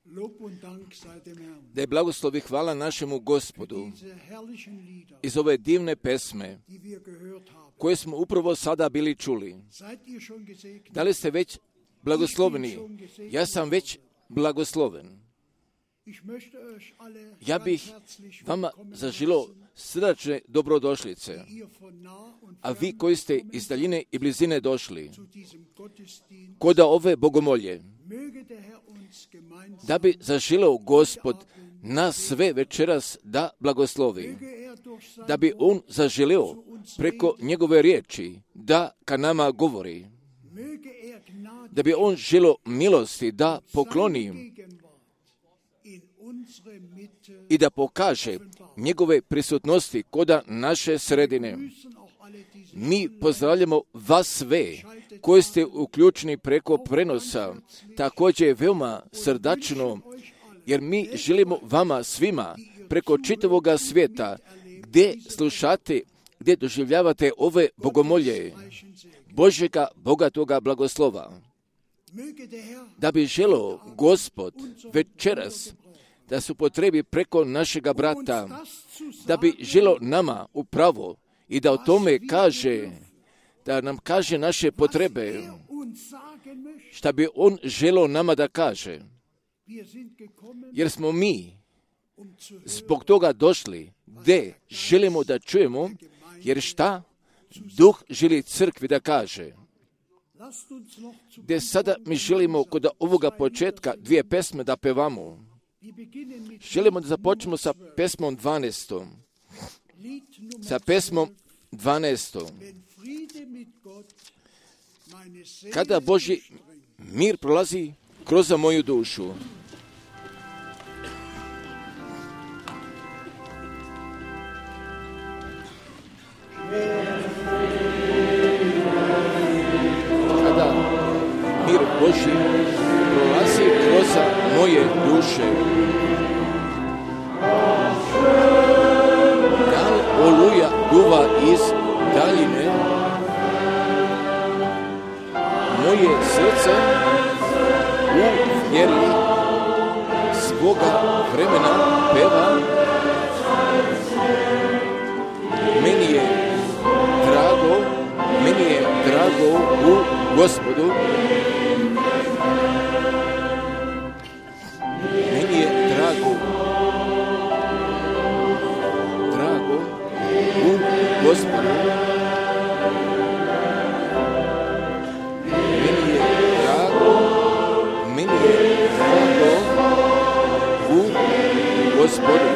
Da je blagoslov i hvala našemu Gospodu iz ove divne pesme koje smo upravo sada bili čuli. Da li ste već blagosloveni? Ja sam već blagosloven. Ja bih vama zaželio srdačne dobrodošlice, a vi koji ste iz daljine i blizine došli kod ove bogomolje, da bi zaželio Gospod nas sve večeras da blagoslovi, da bi On zaželio preko njegove riječi da ka nama govori, da bi On želio milosti da pokloni i da pokaže njegove prisutnosti koda naše sredine. Mi pozdravljamo vas sve koji ste uključeni preko prenosa, također je veoma srdačno, jer mi želimo vama svima preko čitavoga svijeta, gdje slušate, gdje doživljavate ove bogomolje, Božjega bogatoga blagoslova. Da bi želio Gospod večeras da se upotrebi preko našega brata, da bi želio nama upravo i da o tome kaže, da nam kaže naše potrebe, šta bi On želio nama da kaže. Jer smo mi zbog toga došli, gdje želimo da čujemo, jer šta Duh želi crkvi da kaže. Gdje sada mi želimo kod ovoga početka dvije pesme da pevamo. Želimo da započnemo sa pesmom 12. Sa pesmom 12. Kada Božji mir prolazi kroz moju dušu. Kada mir Božji prolazi kroz moje duše. Da li oluja duva iz daljine, moje srce u vjeri svoga vremena peva. Meni je drago u Gospodu. Meni je drago u Gospodu. Meni je drago u Gospodu.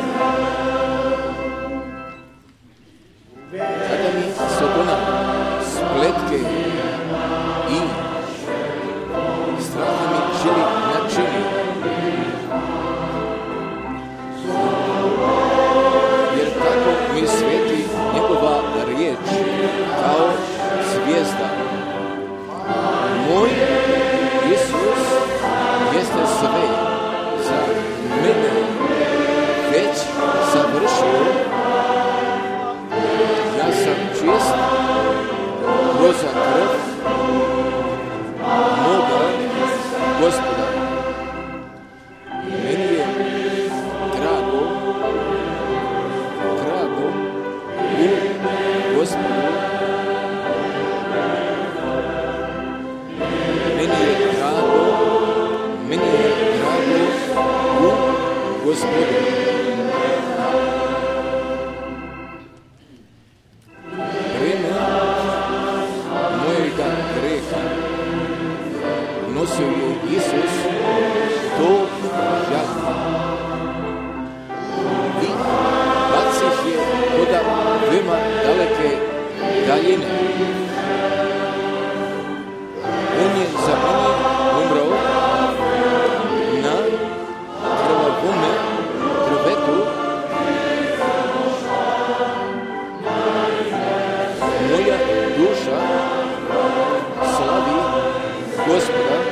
Kada mi Sodona spletke i straha mi želi načini, jer tako mi sveti njegova riječ kao zvijezda. Moj Isus jeste sve za mene već završio. Ja sam čist kroz krv moga Gospoda. Meni je drago u Gospodu. Meni je drago u Gospodu. Nosio je Isus to žaljenje i bacih je koda veoma daleke daljine. On je za mene umrao na krvavome drvetu. Moja duša slavi Gospoda.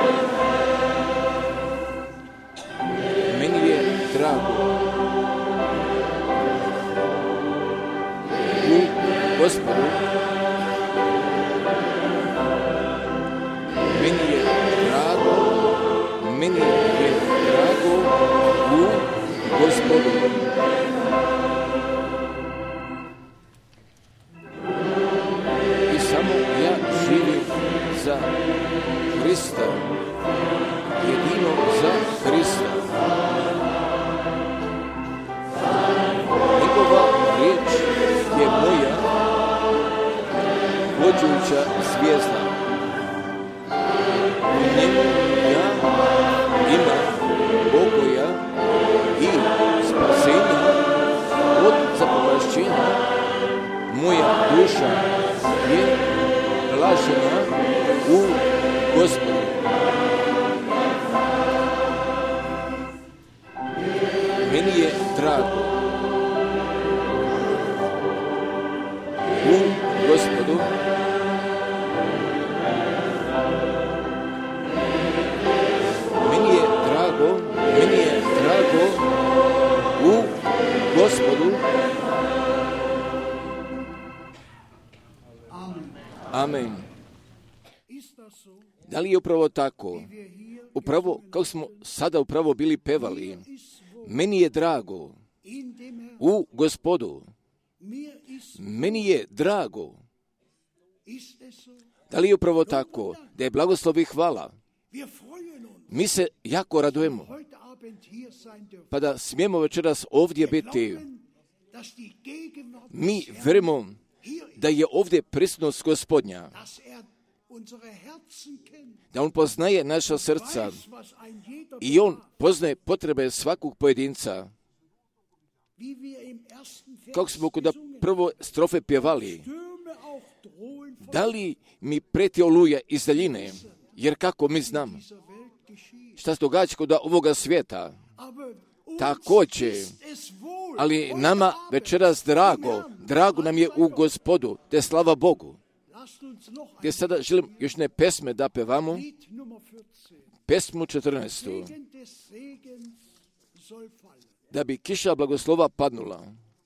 Meni je drago u Gospodu. za Hrista, jedino za Hrista. Njegova riječ je moja vođuća zvijezda. U njemu ja imam pokoja i spasenja od zapopašćenja. Moja duša je blažena u Gospodu. Meni je drago u Gospodu. Meni je drago u Gospodu. Amen. Da li je upravo tako? Upravo kao smo sada upravo bili pevali. Meni je drago u Gospodu. Meni je drago. Da li je upravo tako? Da je blagoslov i hvala. Mi se jako radujemo. Pa da smijemo večeras ovdje biti. Mi verujemo da je ovdje prisutnost Gospodnja. Da on poznaje naša srca i on poznaje potrebe svakog pojedinca. Kako smo kod prvo strofe pjevali, da li mi preti oluja iz daljine, jer kako mi znam šta se događa kod ovoga svijeta, također, ali nama večeras drago nam je u Gospodu, te slava Bogu. Gdje sada želim još ne pesme da pevamo, pesmu 14. Da bi kiša blagoslova padnula.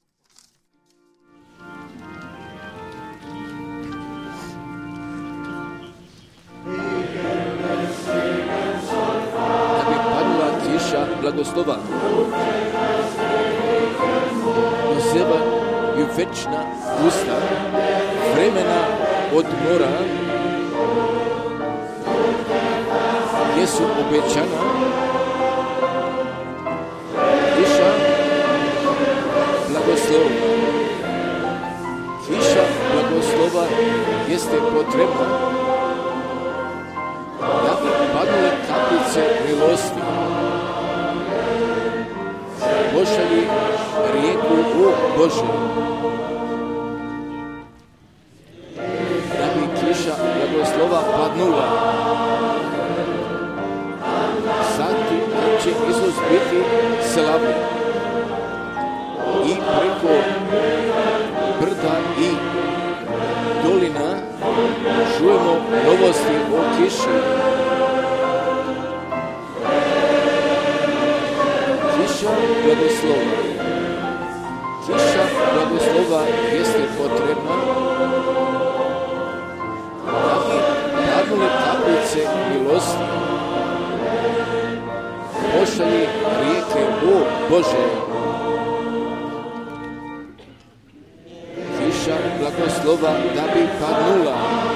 Da bi padnula kiša blagoslova. Dozevaju večna usta vremena odmora, gdje su obećana kiša blagoslova. Kiša blagoslova jeste potrebna da bi padnule kapljice milosti. Pošalji rijeku u Bože. Da bi kiša blagoslova padnula. Zatim će Isus biti slavljen. I preko brda i dolina čujemo novosti o kiši. Kiša blagoslova. Kiša blagoslova jeste potrebna da bi padnule kapljice milosti. Pošalji rijeke o Bože. Kiša blagoslova da bi padnula.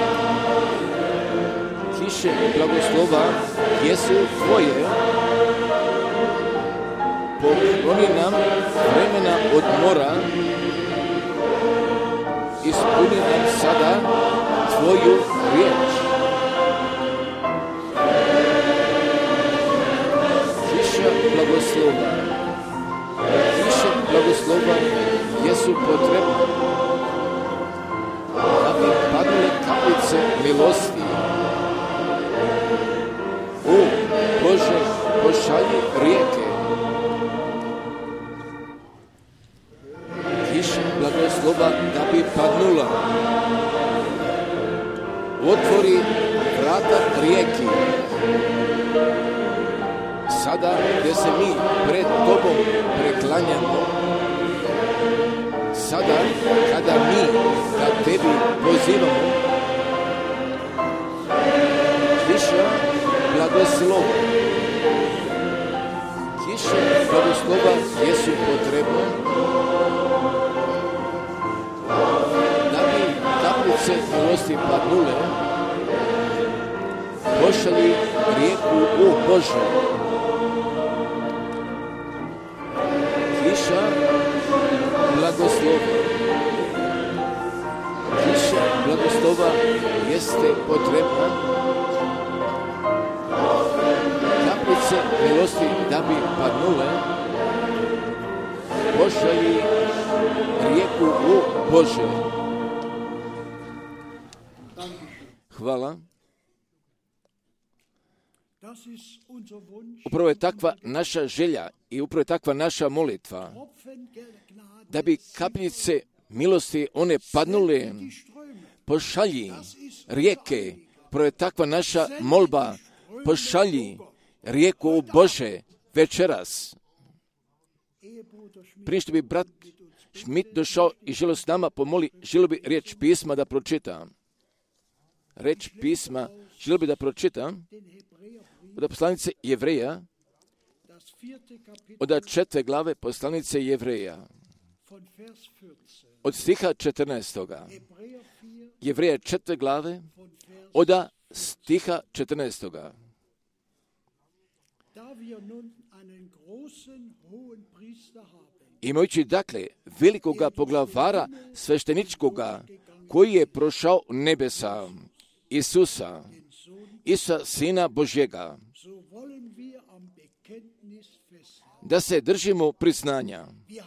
Kiše blagoslova jesu tvoje. Pokloni nam vremena odmora. Ispuni nam sada tvoju riječ. Kiša blagoslova. Kiše blagoslova jesu potrebne da bi padnule kapljice milosti. O Bože, pošalji rijeke. Kiša blagoslova da bi padnula. Otvori vrata rijeki. Sada gdje se mi pred tobom preklanjamo, sada kada mi ka tebi pozivamo, kiša blagoslova. Kiše blagoslova jesu potrebne da bi kapljice milosti padnule. pošalji rijeku, o Bože. Kiša blagoslova. Kiša blagoslova jeste potrebna. Kapljice milosti da bi padnule, pošalji rijeku, o Bože. Hvala. Upravo je takva naša želja i upravo je takva naša molitva, da bi kapljice milosti one padnule, pošalji rijeke. Upravo je takva naša molba, pošalji rijeku, o Bože, večeras. Prije što bi brat Schmidt došao i želio s nama pomoli, želio bi riječ pisma da pročitam. Riječ pisma želio bi da pročitam od poslanice Jevreja, od 4. glave poslanice Jevreja, od stiha 14. Jevreja 4. glave, od stiha 14. Imajući dakle velikoga poglavara svešteničkoga, koji je prošao nebesa, Isusa, Sina Božjega, da se držimo priznanja,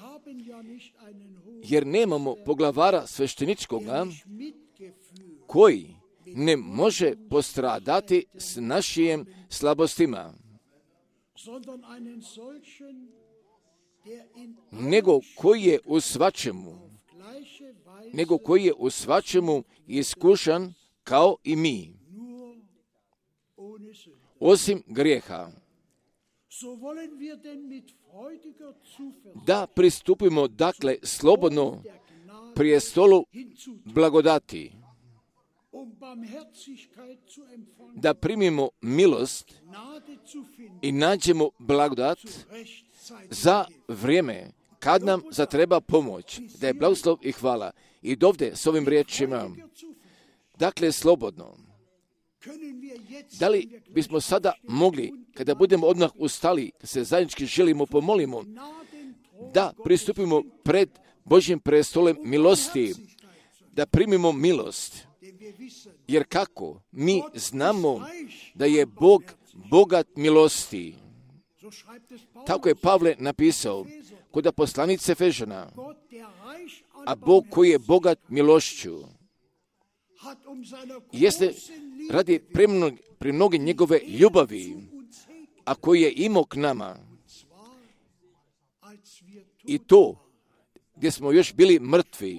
jer nemamo poglavara svešteničkoga, koji ne može postradati s našim slabostima, nego koji je u svačemu iskušan kao i mi, osim grijeha. Da pristupimo dakle slobodno prijestolu blagodati, da primimo milost i nađemo blagodat za vrijeme kad nam zatreba pomoć, da je blagoslov i hvala. I dovde s ovim riječima, dakle slobodno, da li bismo sada mogli, kada budemo odmah ustali, kad se zajednički želimo pomolimo, da pristupimo pred Božjim prestolem milosti, da primimo milost, jer kako mi znamo da je Bog bogat milosti. Tako je Pavle napisao kod poslanice Efežana, a Bog koji je bogat milošću, jeste radi premnoge njegove ljubavi, a koji je imao k nama, i to gdje smo još bili mrtvi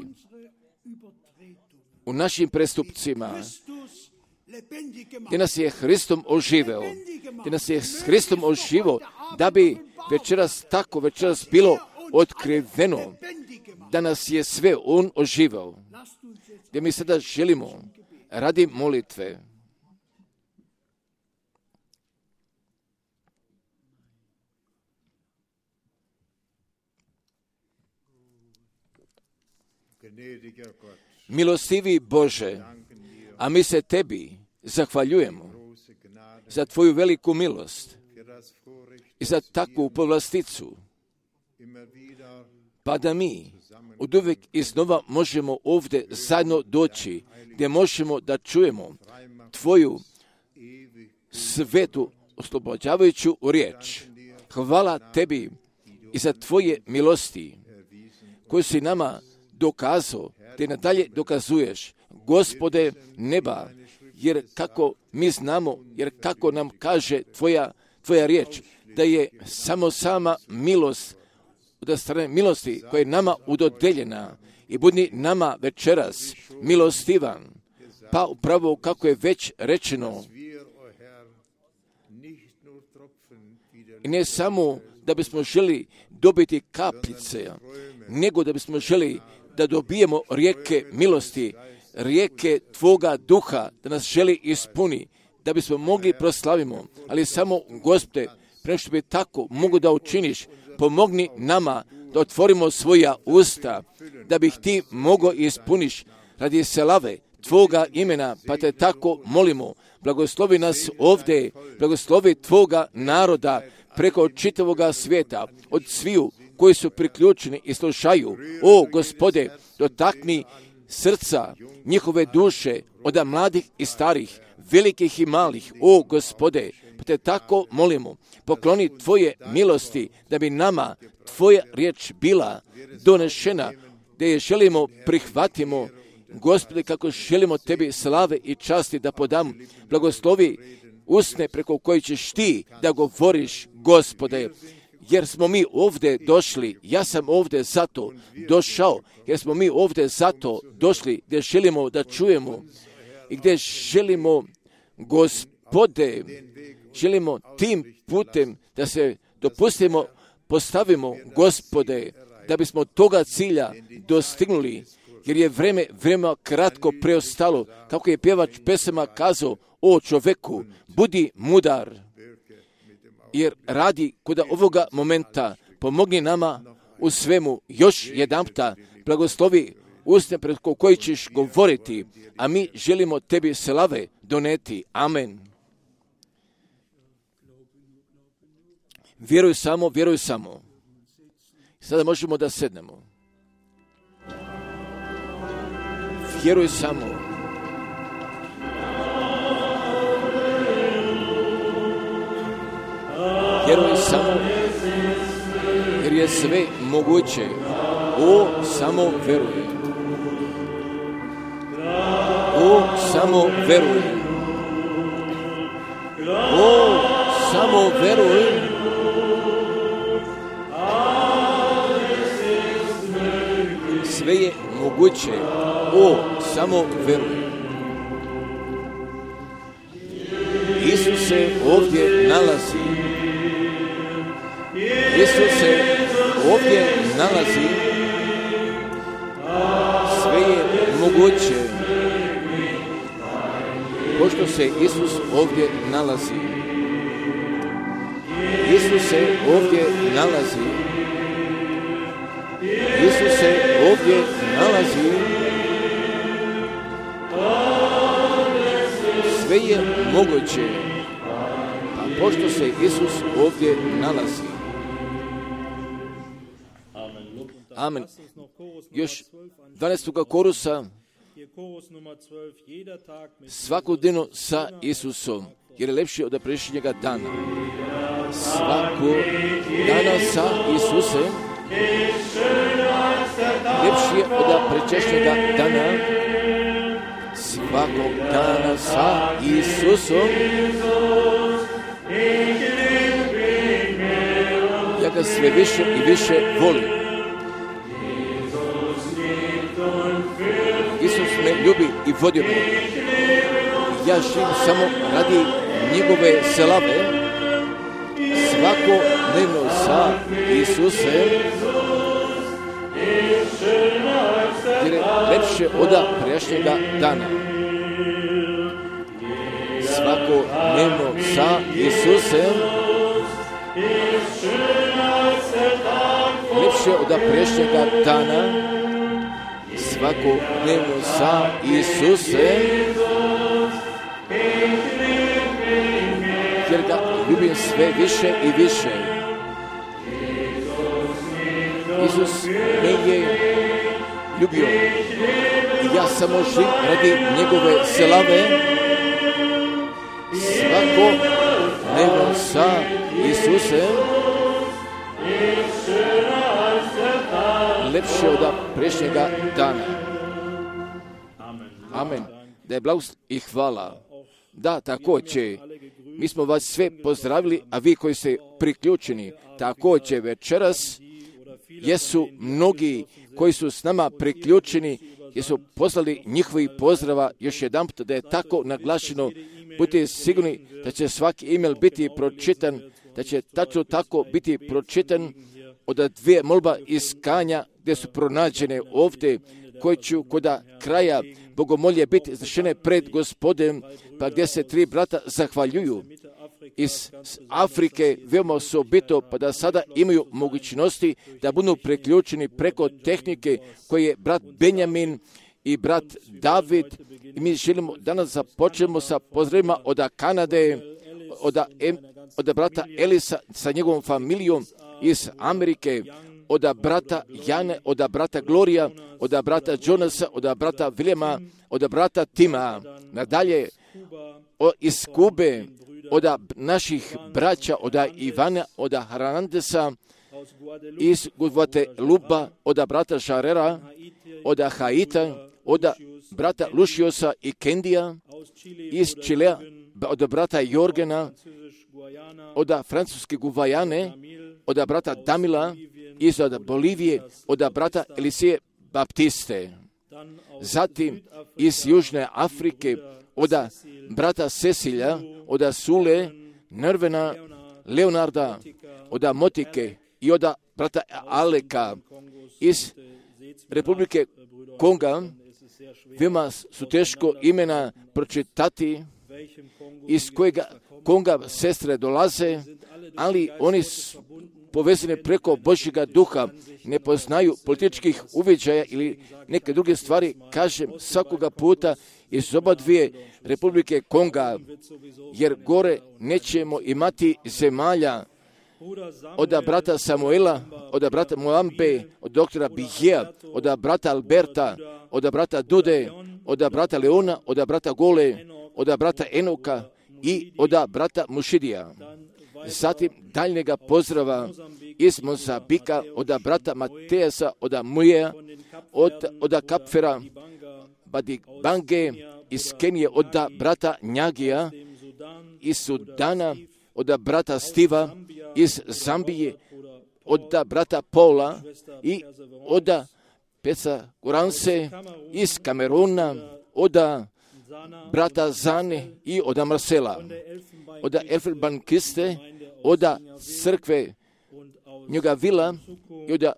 u našim prestupcima, gdje nas je Hristom oživeo, da bi večeras bilo otkriveno, da nas je sve On oživeo, gdje mi sada želimo radi molitve milostivi Bože, a mi se Tebi zahvaljujemo za Tvoju veliku milost i za takvu povlasticu, pa da mi oduvijek iznova možemo ovdje zajedno doći, gdje možemo da čujemo Tvoju svetu oslobođavajuću riječ. Hvala Tebi i za Tvoje milosti koje si nama dokazao, te nadalje dokazuješ, Gospode neba, jer kako mi znamo, jer kako nam kaže Tvoja riječ, da je samo sama milost od strane milosti koja je nama udodeljena, i budi nama večeras milostivan, pa upravo kako je već rečeno, i ne samo da bismo želi dobiti kapljice, nego da bismo želi da dobijemo rijeke milosti, rijeke Tvoga duha, da nas želi ispuni, da bismo mogli proslavimo, ali samo, Gospode, prema što bi tako mogu da učiniš, pomogni nama da otvorimo svoja usta, da bih Ti mogao ispuniš radi slave Tvoga imena, pa te tako molimo. Blagoslovi nas ovdje, blagoslovi Tvoga naroda preko čitavoga svijeta, od sviju koji su priključeni i slušaju. O Gospode, dotakni srca, njihove duše, od mladih i starih, velikih i malih. O Gospode, pa te tako molimo, pokloni Tvoje milosti, da bi nama Tvoja riječ bila donešena, da je želimo prihvatimo, Gospode, kako želimo Tebi slave i časti da podam. Blagoslovi usne preko koji ćeš Ti da govoriš, Gospode, jer smo mi ovdje došli, ja sam ovdje zato došao, jer smo mi ovdje zato došli, gdje želimo da čujemo i gdje želimo, Gospode, želimo tim putem da se dopustimo, postavimo, Gospode, da bismo toga cilja dostignuli, jer je vreme kratko preostalo, kako je pjevač pesama kazao, o čoveku, budi mudar, jer radi kod ovoga momenta, pomogni nama u svemu, još jedanputa, blagoslovi usne preko koji ćeš govoriti, a mi želimo Tebi slave doneti. Amen. Vjeruj samo, vjeruj samo. Sada možemo da sednemo. Vjeruj samo. Vjeruj samo, jer je sve moguće. O, samo vjeruj. O, samo vjeruj. O, samo vjeruj. Sve je moguće. O, samo vjeruj. Isus se ovdje nalazi. Isus se ovdje nalazi. Sve je moguće. Pošto se Isus ovdje nalazi. Isus se ovdje nalazi. Isus se ovdje nalazi. Sve je moguće. Pa pošto se Isus ovdje nalazi. Amen. Još 12. korusa. Svakodnevno sa Isusom, jer je lepši od prešnjega dana. Svako dana sa Isusem lepši je od pređašnjega dana. Svakog dana sa Isusom ja ga sve više i više volim. Isus me ljubi i vodi me. Ja živim samo radi njegove slave. Svakodnevno sa Isusem, jer je lepše od prijašnjega dana. Svakodnevno sa Isusem, lepše od prijašnjega dana. Svakodnevno sa Isusem, jer ga ljubim sve više i više. Isus me je ljubio i ja samo živim radi njegove slave. Svakodnevno sa Isusem, lepše od prešnjega dana. Amen. Da je blagoslov i hvala. Da, također, mi smo vas sve pozdravili, a vi koji ste priključeni, također večeras jesu mnogi koji su s nama priključeni, jesu poslali njihovi pozdrava još jedan put, da je tako naglašeno. Budite sigurni da će svaki email biti pročitan, da će tačno tako biti pročitan od dvije molba iskanja gdje su pronađene ovdje, koji ću kod kraja bogomolje biti izvršene pred Gospodem, pa gdje se 3 brata zahvaljuju iz Afrike, veoma osobito, pa da sada imaju mogućnosti da budu priključeni preko tehnike koje je brat Benjamin i brat David. I mi želimo danas započnemo sa pozdravima od Kanade, od brata Elisa sa njegovom familijom iz Amerike, od brata Jane, od brata Gloria, od brata Jonasa, od brata Viljema, od brata Tima, nadalje iz Kube, od naših braća, od Ivana, od Hernandesa, iz Guadeloupa, od brata Žarera, od Haita, od brata Lušiosa i Kendija, iz Čilea, od brata Jorgena, od francuske Guvajane, od brata Damila, iz Bolivije, od brata Elisije Baptiste. Zatim iz Južne Afrike, od brata Cecilja, od Sule, Nervena, Leonarda, od Motike i od brata Aleka iz Republike Konga. Veoma su teško imena pročitati iz kojega Konga sestre dolaze, ali oni su povezani preko Božjega duha, ne poznaju političkih uviđaja ili neke druge stvari. Kažem svakoga puta iz oba dvije Republike Konga, jer gore nećemo imati zemalja, od brata Samuela, od brata Moambe, od doktora Bijea, od brata Alberta, od brata Dude, od brata Leona, od brata Gole, od brata Enoka i od brata Mušidija. Zatim daljnjega pozdrava iz Mozambika, od brata Matejasa, od Mujeja, od Kapfera, Bange, iz Kenije, od brata Njagija, iz Sudana, od brata Stiva, iz Zambije, od brata Paula i od Peca Kuranse, iz Kameruna, od brata Zane i od Marcela, od Elfenbankiste, od crkve Njugavila i od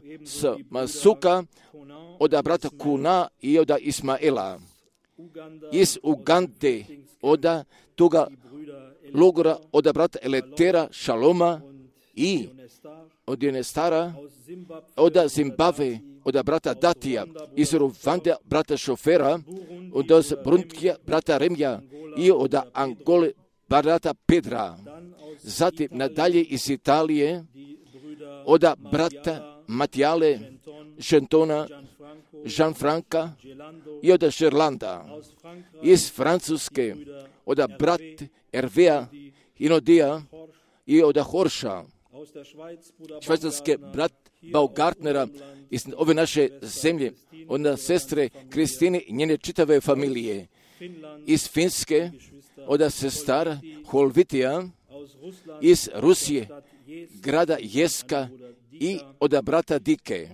Masuka, od brata Kuna i od Ismaela, iz Ugande, od toga logora, od brata Eletera, Šaloma i od Jonestara, od Zimbabve, od brata Datija, iz Rwanda, brata Šofera, od Brundkija, brata Remja i od Angole, brata Pedra. Zatim nadalje iz Italije, od brata Matijale, Gentona, Jean-Franca i od Šerlanda. Iz Francuske, od brat Hervea, Inodija i od Horša. Švajcarske brat Baugartnera iz ove naše zemlje, od sestre Kristine i njene čitave familije. Iz Finske, od sestara Holvitija, iz Rusije, grada Jeska i od brata Dike.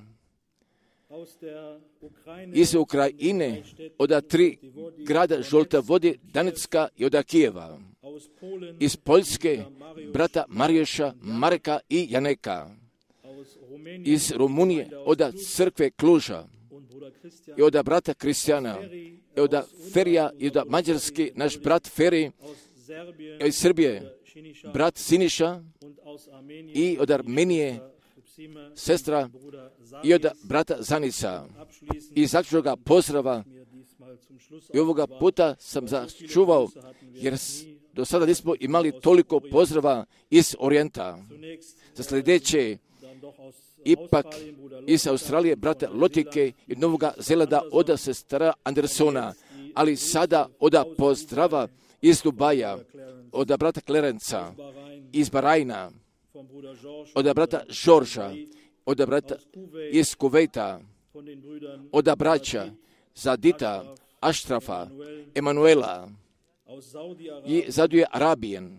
Iz Ukrajine, od 3 grada Žolta vode, Danecka i od Kijeva. Iz Poljske, brata Mariješa, Mareka i Janeka. Iz Rumunije, od crkve Kluža i od brata Kristijana, i od Ferija i od Mađarske, naš brat Feri, iz Srbije, brat Siniša i od Armenije, sestra i od brata Zanica. I zaključnoga pozdrava, i ovoga puta sam začuvao, jer do sada nismo imali toliko pozdrava iz Orijenta. Za sljedeće, ipak iz Australije, brata Lotike i Novoga Zelanda, od sestara Andersona, ali sada od pozdrava iz Dubaja, od brata Klerenca, iz Barajna, od brata Žorža, od brata iz Kuvejta, od braća Zadita, Aštrafa, Emanuela i Zaduje Arabijen,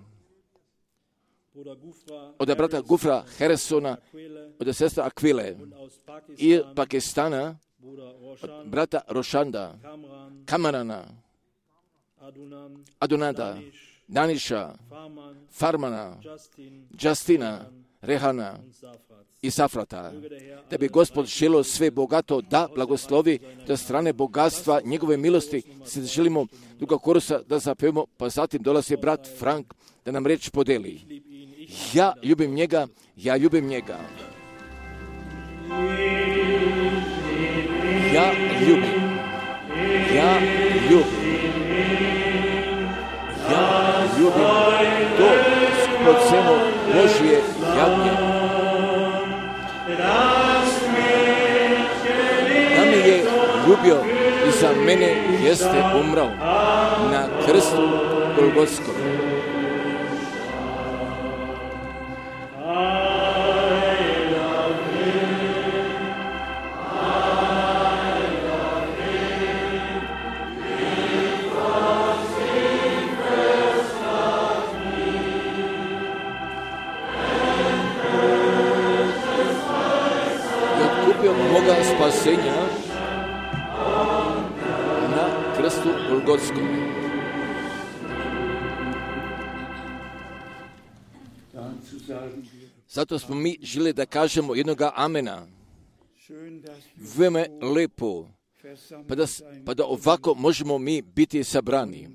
od brata Gufra Heresona, od sestra Akvile i Pakistana, od brata Rošanda, Kamarana, Adunada, Daniša, Farmana, Justina, Rehana i Safrata. Da bi Gospod želio sve bogato da blagoslovi do strane bogatstva njegove milosti, se želimo druga korusa da zapevamo, pa zatim dolazi brat Frank da nam riječ podeli. Ja ljubim njega, ja ljubim njega. Ja ljubim Ja ljubim to skupoceno Božje jagnje. Da me je ljubio i za mene jeste umrao na krstu Golgotskom. Moga spasenja na krstu Golgotskom. Zato smo mi želi da kažemo jednoga amena. Veme lepo, pa da ovako možemo mi biti sabrani.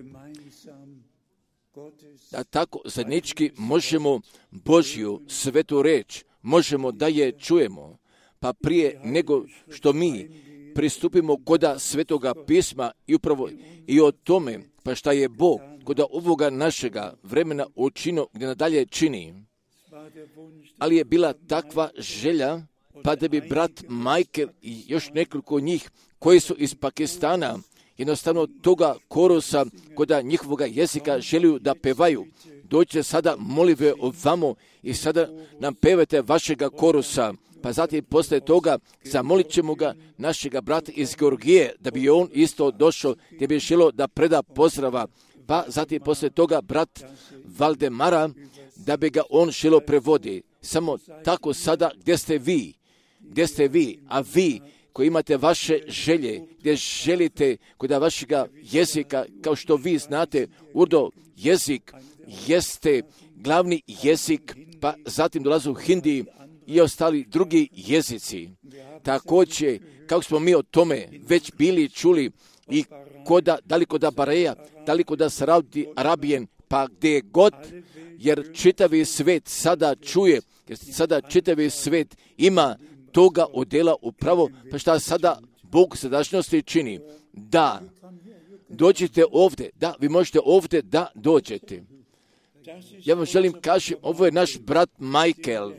Da tako zajednički možemo Božju svetu reč, možemo da je čujemo. Pa prije nego što mi pristupimo koda Svetoga pisma i upravo i o tome, pa šta je Bog koda ovoga našega vremena učinio gdje nadalje čini. Ali je bila takva želja, pa da bi brat Michael i još nekoliko njih koji su iz Pakistana jednostavno toga korusa koda njihovoga jezika želiju da pevaju. Dođite sada molive ovamo i sada nam pevajte vašega korusa. Pa zatim posle toga zamolit ćemo ga našega brata iz Georgije da bi on isto došao gdje bi želio da preda pozdrava. Pa zatim posle toga brat Valdemara da bi ga on želio prevodi. Samo tako sada gdje ste vi, a vi koji imate vaše želje, gdje želite kod vašega jezika, kao što vi znate, urdo jezik jeste glavni jezik, pa zatim dolaze u hindi i ostali drugi jezici. Također, kako smo mi o tome već bili čuli, i da li koda Bareja, da li koda Saudi Arabijen, pa gdje god, jer čitavi svet sada čuje, jer sada čitavi svet ima toga odjela upravo, pa šta sada Bog sadašnjosti čini? Da, dođite ovdje, da, vi možete ovdje da dođete. Ja vam želim kažem, ovo je naš brat Michael.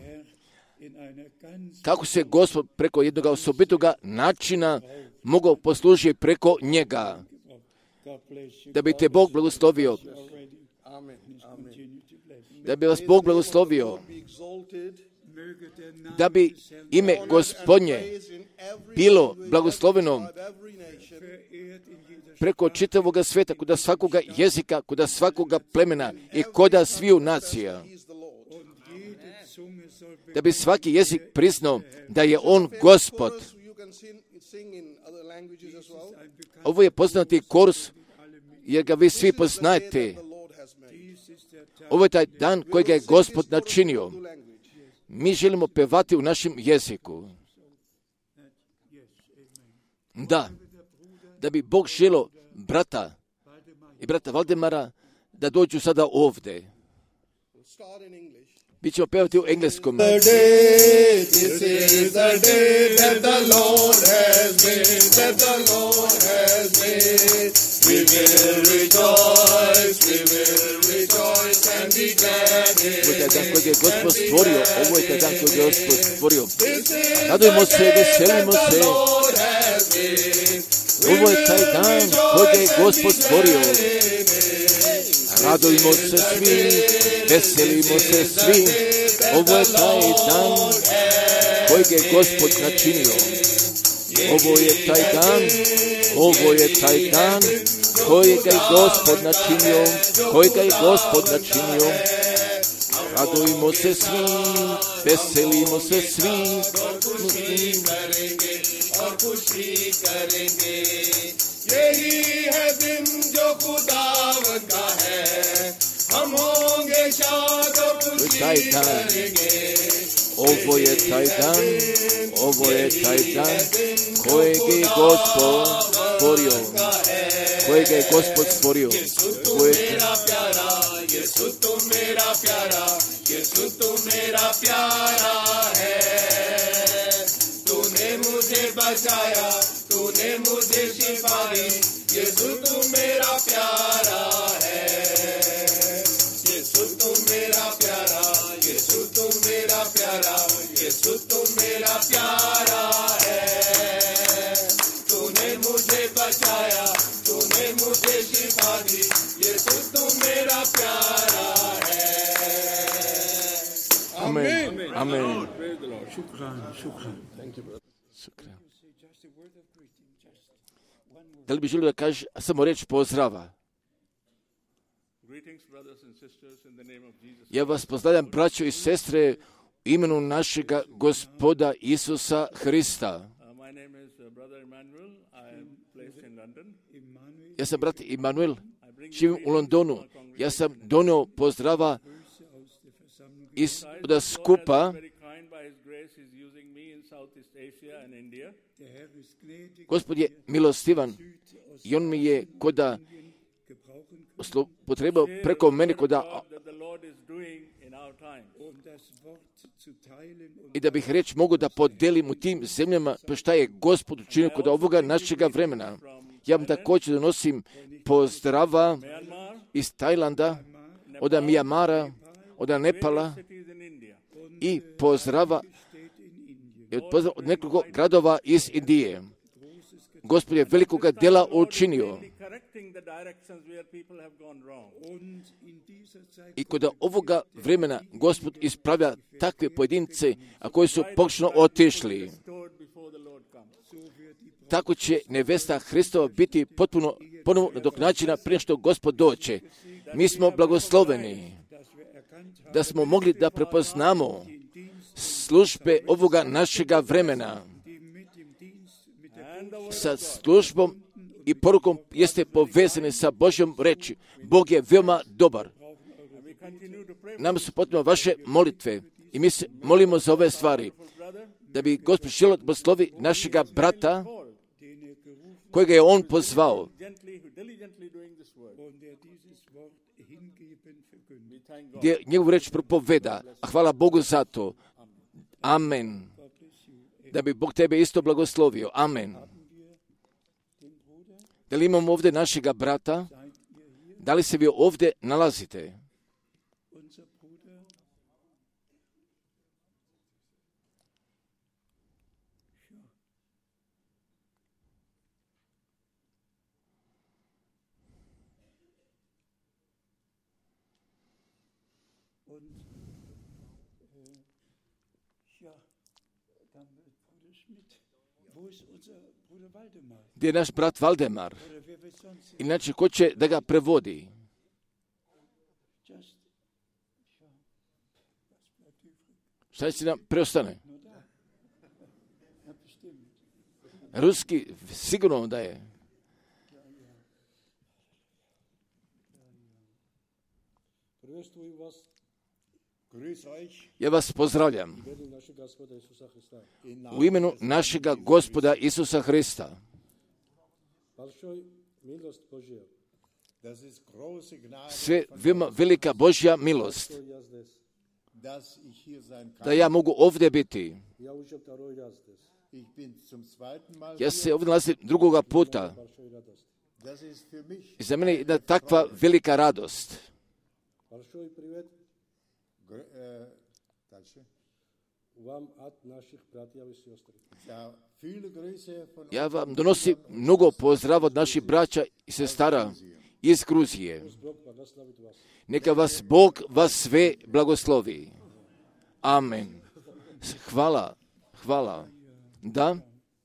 Kako se Gospod preko jednog osobitoga načina mogao poslužiti preko njega. Da bi te Bog blagoslovio. Da bi vas Bog blagoslovio. Da bi ime Gospodnje bilo blagosloveno preko čitavoga sveta, kod svakoga jezika, kod svakoga plemena i kod sviju nacija. Da bi svaki jezik priznao da je on Gospod. Ovo je poznati kurs, jer ga vi svi poznajete. Ovo je taj dan kojeg je Gospod načinio. Mi želimo pevati u našem jeziku. Da bi Bog želio brata i brata Valdemara da dođu sada ovdje. Mi ćemo pevati u engleskom. This is the day that the Lord has made, that the Lord has made. We will rejoice and be glad in it. Ovo je taj dan kojeg je Gospod stvorio, ovo je taj dan kojeg je Gospod stvorio. Radujmo se, veselimo se. Ovo je taj dan kojeg je Gospod stvorio. Radujmo se svi, veselimo se svi. Ovo je taj dan kojeg je Gospod načinio. Ovo je taj dan kojeg je Gospod načinio, Radujmo se svi, veselimo se svi. यही है दिन जो खुदावंद का है, हम होंगे शाद और खुशी करेंगे। Ovo je taj dan kojeg je Gospod stvorio. यीशु तू मेरा प्यारा, यीशु तू मेरा प्यारा, यीशु तू मेरा प्यारा है। तूने मुझे बचाया, तूने तूने मुझे शिफा दी, यीशु तू मेरा प्यारा है, यीशु तू मेरा प्यारा, यीशु तू मेरा प्यारा, यीशु तू मेरा प्यारा है। तूने मुझे बचाया, तूने मुझे शिफा दी, यीशु तू मेरा प्यारा है। Amen. Amen. Da li bi želio da kaže samo reč pozdrava? Ja vas pozdravljam, braćo i sestre, u imenu našega Gospoda Isusa Hrista. Ja sam brat Immanuel, živim u Londonu. Ja sam donio pozdrava iz da skupa. Gospod je milostivan i on mi je koda potrebao preko mene koda i da bih reč mogu da podelim u tim zemljama pa šta je Gospod učinio kod ovoga našega vremena. Ja vam također donosim pozdrava iz Tajlanda, od Myanmara, od Nepala i pozdrava od nekoliko gradova iz Indije. Gospod je velikoga dela učinio. I kod ovoga vremena Gospod ispravlja takve pojedince, a koji su pogrešno otišli. Tako će nevesta Hristova biti potpuno ponovo nadoknađena prije što Gospod doće. Mi smo blagosloveni da smo mogli da prepoznamo službe ovoga našega vremena. Sa službom i porukom jeste povezane sa Božjom reči. Bog je veoma dobar. Nam su potrebno vaše molitve i mi se molimo za ove stvari. Da bi Gospod želio da blagoslovi našega brata kojega je on pozvao. Gdje njegovu reč propoveda. A hvala Bogu za to. Amen. Da bi Bog tebe isto blagoslovio. Amen. Da li imamo ovdje našega brata? Da li se vi ovdje nalazite? Gdje je naš brat Valdemar? Inače, ko će da ga prevodi? Šta će nam preostane? Ruski, sigurno da je. Ja vas pozdravljam u imenu našega Gospoda Isusa Hrista. Sve veoma velika Božja milost da ja mogu ovdje biti. Ja se ovdje nalazim drugoga puta. I za mene je jedna takva velika radost. Ja vam donosim mnogo pozdrava od naših braća i sestara iz Gruzije. Neka vas Bog vas sve blagoslovi. Amen. Hvala, hvala. Da.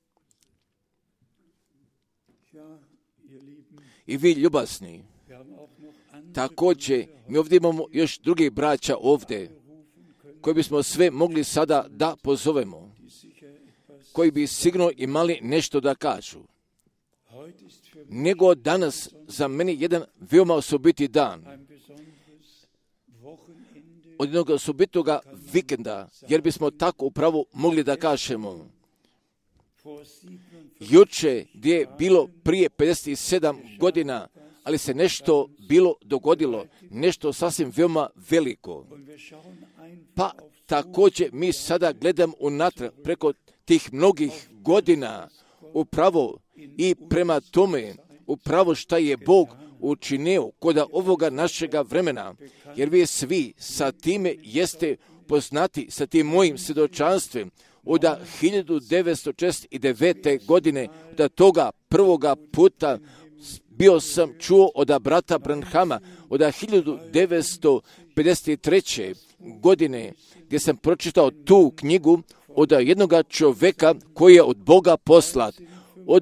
I vi ljubazni. Također, mi ovdje imamo još drugih braća ovdje, koji bismo sve mogli sada da pozovemo, koji bi sigurno imali nešto da kažu. Nego danas za mene jedan veoma osobiti dan. Od jednog osobitoga vikenda, jer bismo tako upravo mogli da kažemo. Juče gdje je bilo prije 57 godina, ali se nešto bilo dogodilo, nešto sasvim veoma veliko. Pa također mi sada gledam unatrag preko tih mnogih godina, upravo I prema tome, upravo šta je Bog učinio kod ovoga našega vremena, jer vi svi sa time jeste poznati, sa tim mojim svjedočanstvom, od 1909. godine, od toga prvoga puta bio sam čuo od brata Branhama, od 1953. godine, gdje sam pročitao tu knjigu od jednog čovjeka koji je od Boga poslat. Od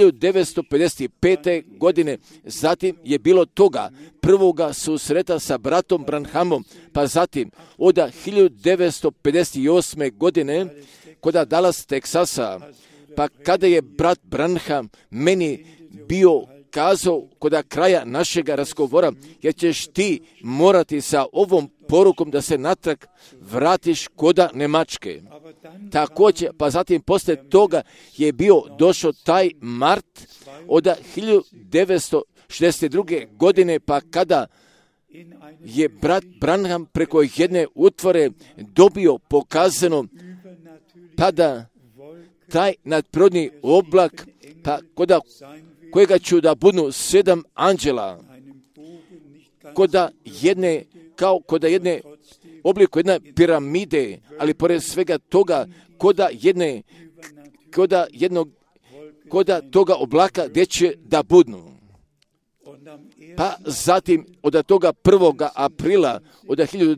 1955. godine, zatim je bilo toga prvoga susreta sa bratom Branhamom, pa zatim od 1958. godine kod Dallas, Teksasa, pa kada je brat Branham meni bio kazao kod kraja našega razgovora, jer ćeš ti morati sa ovom porukom da se natrag vratiš koda Nemačke. Također, pa zatim poslije toga je bio došao taj mart od 1962. godine, pa kada je brat Branham preko jedne utvore dobio pokazano, pa da taj nadprirodni oblak, pa koda kojega ću da budu 7 anđela, koda jedne, kao koda jedne obliku jedne piramide, ali pored svega toga, koda toga oblaka gdje će da budnu. Pa zatim od toga 1. aprila od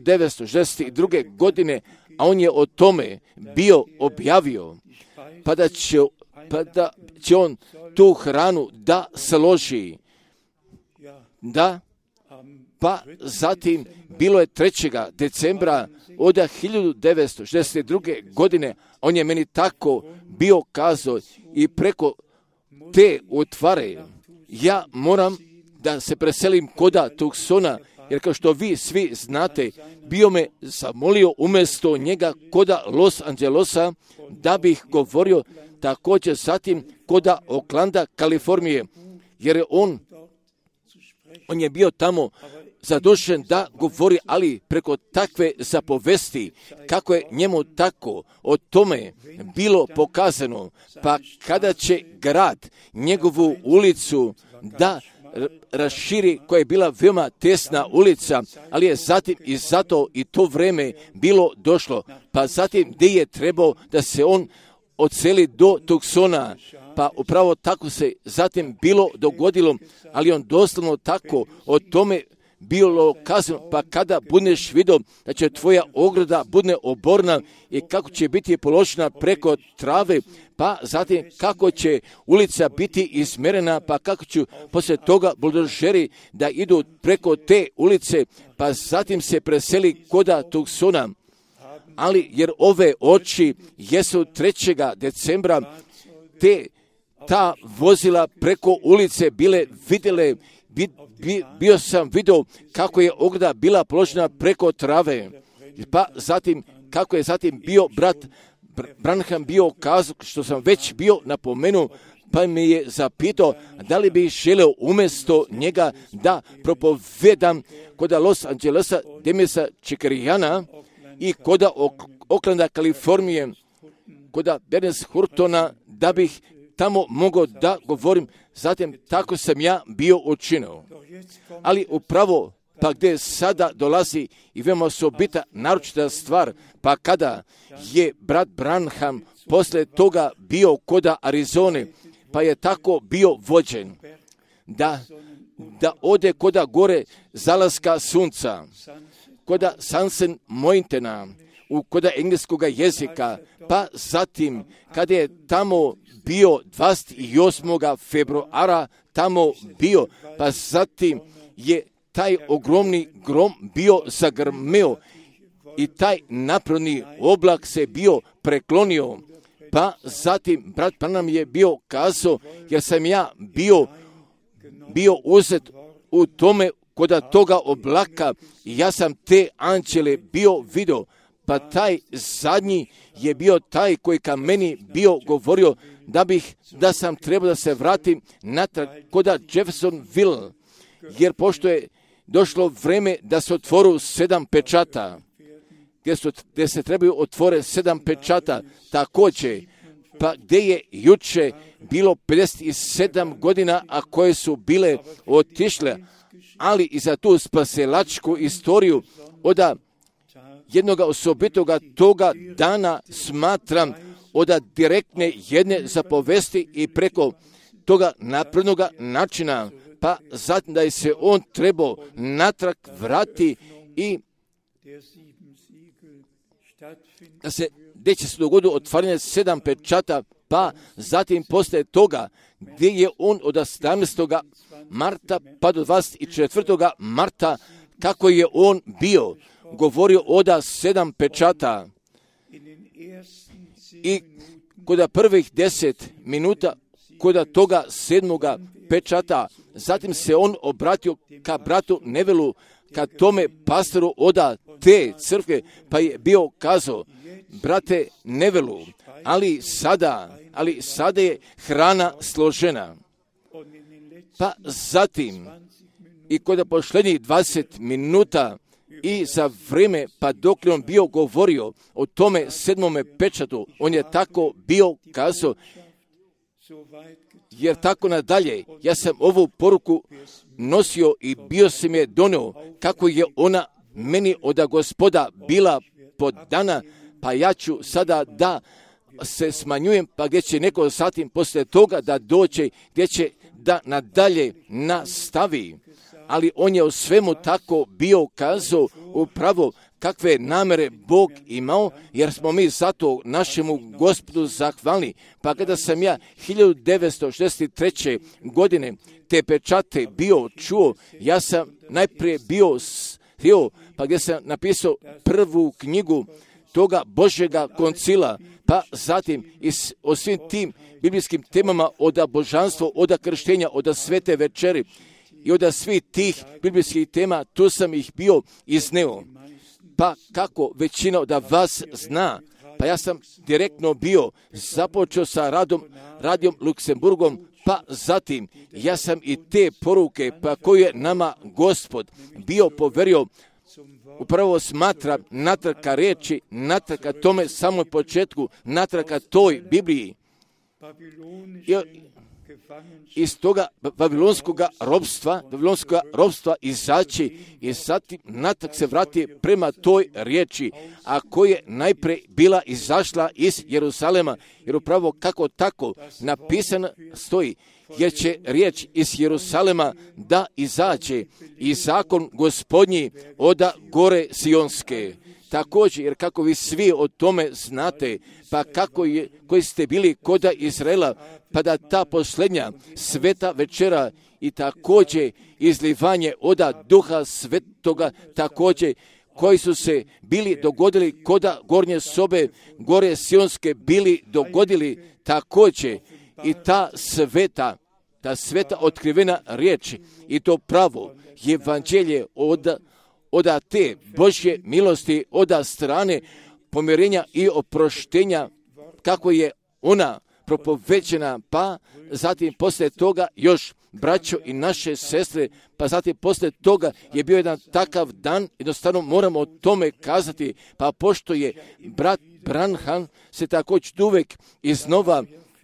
1962. godine, a on je o tome bio objavio, pa da će on tu hranu da složi. Da, pa zatim bilo je 3. decembra od 1962. godine, on je meni tako bio kazao i preko te utvare ja moram da se preselim koda Tucsona, jer kao što vi svi znate, bio me zamolio umjesto njega koda Los Angelesa da bih govorio također zatim koda Oaklanda, Kalifornije, jer on je bio tamo zadužen da govori, ali preko takve zapovesti, kako je njemu tako o tome bilo pokazano, pa kada će grad njegovu ulicu da raširi, koja je bila veoma tesna ulica, ali je zatim i zato i to vreme bilo došlo, pa zatim gdje je trebao da se on odseli do Tucsona, pa upravo tako se zatim bilo dogodilo, ali on doslovno tako o tome bilo kazano, pa kada budeš vidio da će tvoja ograda bude oborna i kako će biti položena preko trave, pa zatim kako će ulica biti izmerena, pa kako će poslije toga buldožeri da idu preko te ulice, pa zatim se preseli koda Tucsona. Ali jer ove oči jesu 3. decembra ta vozila preko ulice bile vidjele, bio sam vidio kako je ograda bila položena preko trave, pa zatim kako je zatim bio brat Branham bio kazao, što sam već bio napomenuo, pa mi je zapitao da li bi želeo umjesto njega da propovedam koda Los Angelesa, Demesa Čekarijana i koda Oaklanda, Kalifornije, koda Bernes Hurtona, da bih tamo mogao da govorim. Zatim tako sam ja bio učinio. Ali upravo pa gdje sada dolazi i veoma osobita naročita stvar, pa kada je brat Branham posle toga bio koda Arizone, pa je tako bio vođen da ode koda gore zalaska sunca, koda Sunset Mountaina, koda engleskoga jezika, pa zatim kada je tamo bio 28. februara tamo bio, pa zatim je taj ogromni grom bio zagrmeo i taj napredni oblak se bio preklonio, pa zatim brat Branham je bio kazao, jer sam ja bio uzet u tome koda toga oblaka i ja sam te anđele bio vidio, pa taj zadnji je bio taj koji ka meni bio govorio da sam trebao da se vratim natrag koda Jeffersonville, jer pošto je došlo vreme da se otvoru 7 pečata, gdje se trebaju otvore 7 pečata, također pa gdje je juče bilo 57 godina, a koje su bile otišle, ali i za tu spasilačku istoriju od jednog osobitoga toga dana smatram od direktne jedne zapovesti i preko toga naprednog načina, pa zatim da je se on trebao natrag vrati i da se, gdje će se dogoditi otvaranje 7 pečata, pa zatim poslije toga gdje je on od 17. marta pa do 24. marta, kako je on bio govorio od 7 pečata i kod prvih 10 minuta kod toga 7. pečata, zatim se on obratio ka bratu Nevelu, ka tome pastoru od te crkve, pa je bio kazao: brate Nevelu, ali sada je hrana složena. Pa zatim i kod posljednjih 20 minuta i za vrijeme, pa dok je on bio govorio o tome 7. pečatu, on je tako bio kazao, jer tako nadalje, ja sam ovu poruku nosio i bio sam je donio, kako je ona meni od Gospoda bila podana, pa ja ću sada da se smanjujem, pa gdje će neko satim poslije toga da dođe, gdje će da nadalje nastavi. Ali on je o svemu tako bio kazao upravo kakve namere Bog imao, jer smo mi zato našemu Gospodu zahvalni. Pa kada sam ja 1963. godine te pečate bio čuo, ja sam najprije bio pa gdje sam napisao prvu knjigu toga Božjega koncila, pa zatim o svim tim biblijskim temama od božanstva, od krštenja, od svete večeri i od svih tih biblijskih tema, tu sam ih bio izneo. Pa kako većina od vas zna, pa ja sam direktno bio započeo sa radijom Luksemburgom, pa zatim ja sam i te poruke, pa koju je nama Gospod bio poverio, upravo smatram natrag ka riječi, natrag ka tome samom početku, natrag ka toj Bibliji. Iz toga babilonskog robstva izaći i zatim natrag se vrati prema toj riječi, a koja je najprije bila izašla iz Jerusalema, jer upravo kako tako napisano stoji, jer će riječ iz Jerusalema da izađe i zakon Gospodnji od gore Sionske. Također, jer kako vi svi o tome znate, pa koji ste bili kod Izraela, pa da ta posljednja sveta večera i također izlivanje od Duha Svetoga, također koji su se bili dogodili kod gornje sobe, gore Sionske bili dogodili također i ta sveta otkrivena riječ i to pravo evanđelje od te Božje milosti, od strane pomirenja i oproštenja, kako je ona propovećena, pa zatim poslije toga još braćo i naše sestre, pa zatim poslije toga je bio jedan takav dan, jednostavno moramo o tome kazati, pa pošto je brat Branham se također uvijek iznova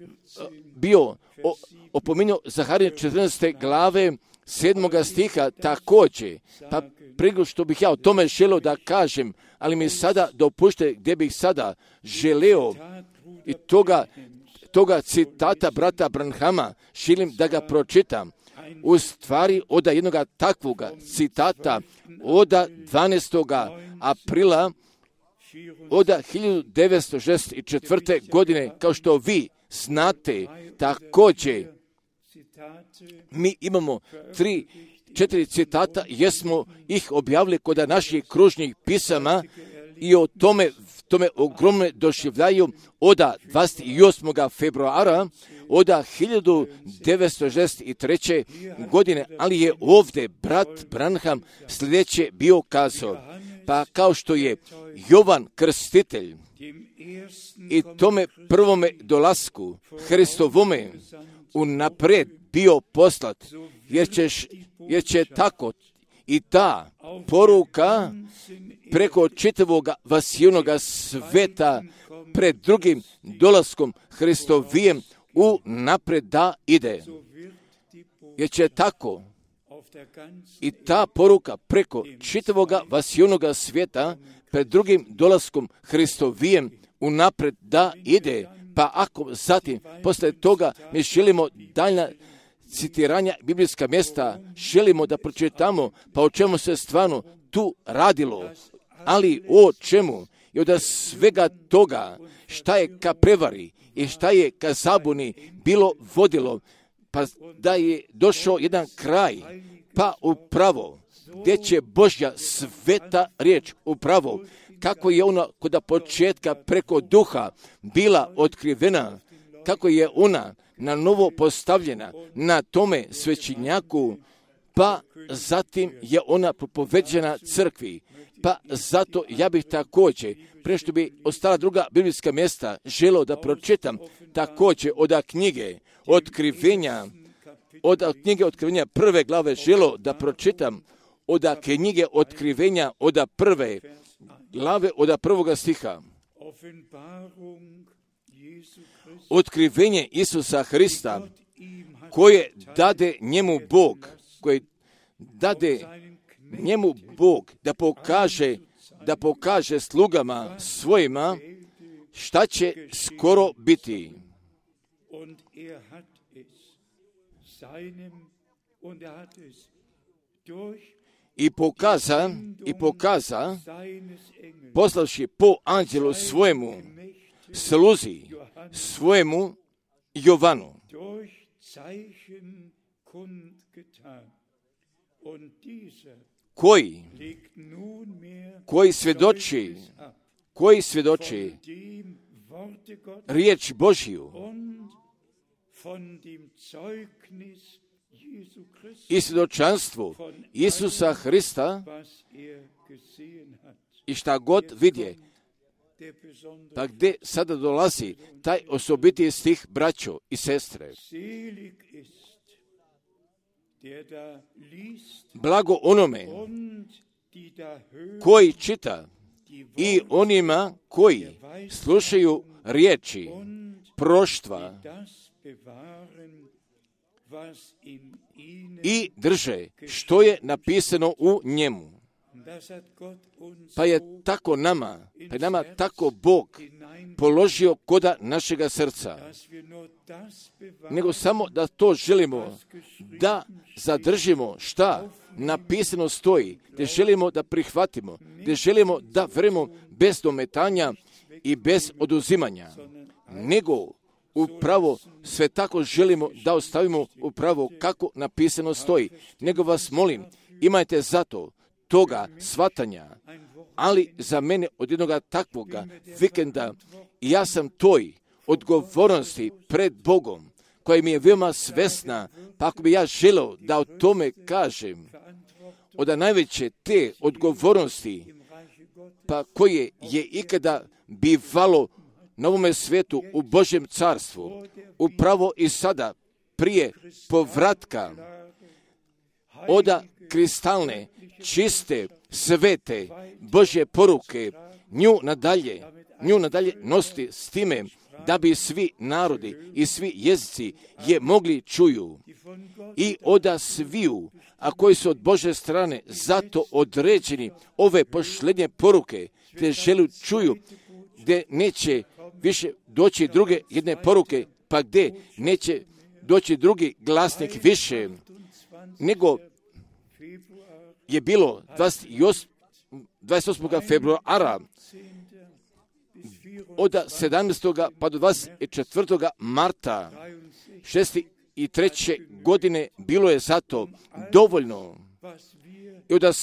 bio opominjao Zaharije 14. glave 7. stiha također, pa prije što bih ja o tome želio da kažem, ali mi sada dopušte gdje bih sada želeo i toga citata brata Branhama želim da ga pročitam. U stvari od jednog takvog citata od 12. aprila od 1964. godine, kao što vi znate, također mi imamo 4 citata, jesmo ih objavili kod naših kružnih pisama i o tome ogromne doživljaju od 28. februara od 1963. godine, ali je ovdje brat Branham sljedeće bio kazao, pa kao što je Jovan Krstitelj i tome prvome dolasku Hristovome unaprijed bio poslat, jer će tako i ta poruka preko čitavog vasijonoga sveta pred drugim dolaskom Hristovijem unapred da ide. Jer će tako i ta poruka preko čitavoga vasijonoga svijeta pred drugim dolaskom Hristovijem unapred da ide. Pa ako zatim, posle toga, mi želimo daljna citiranja biblijska mjesta, želimo da pročitamo, pa o čemu se stvarno tu radilo, ali o čemu? I od svega toga, šta je ka prevari i šta je ka zabuni bilo vodilo, pa da je došao jedan kraj, pa upravo, gdje će Božja sveta riječ upravo, kako je ona kod početka preko duha bila otkrivena, kako je ona na novo postavljena na tome svećenjaku, pa zatim je ona propoveđena crkvi. Pa zato ja bih također, pre što bi ostala druga biblijska mjesta, želio da pročitam također od knjige Otkrivenja, od knjige Otkrivenja 1. glave želio da pročitam od knjige Otkrivenja od 1. glave od 1. stiha. Otkrivenje Isusa Hrista koje dade njemu Bog, koje dade njemu Bog da pokaže slugama svojima šta će skoro biti. I pokaza poslavši po anđelu svojemu sluzi svojemu Jovanu, koji svjedoči riječ Božju i svjedočanstvu Isusa Hrista i šta god vidje. Pa gdje sada dolazi taj osobiti stih, braćo i sestre? Blago onome koji čita i onima koji slušaju riječi proštva i drže što je napisano u njemu. Pa je tako nama tako Bog položio koda našega srca. Nego samo da to želimo, da zadržimo šta napisano stoji, gdje želimo da prihvatimo, gdje želimo da verujemo bez dometanja i bez oduzimanja. Nego upravo sve tako želimo da ostavimo upravo kako napisano stoji. Nego vas molim, imajte zato toga shvatanja, ali za mene od jednoga takvoga vikenda ja sam toj odgovornosti pred Bogom, koja mi je veoma svesna, pa ako bi ja želeo da o tome kažem, od najveće te odgovornosti, pa koje je ikada bivalo na ovome svijetu u Božjem carstvu, upravo i sada, prije povratka, od kristalne, čiste, svete, Božje poruke, nju nadalje nositi s time da bi svi narodi i svi jezici je mogli čuju. I od sviju, a koji su od Božje strane zato određeni ove pošlednje poruke, gdje želu čuju, gdje neće više doći druge jedne poruke, pa gdje neće doći drugi glasnik više, nego je bilo 28. februara od 17. pa do 24. marta 63. godine bilo je zato dovoljno. I od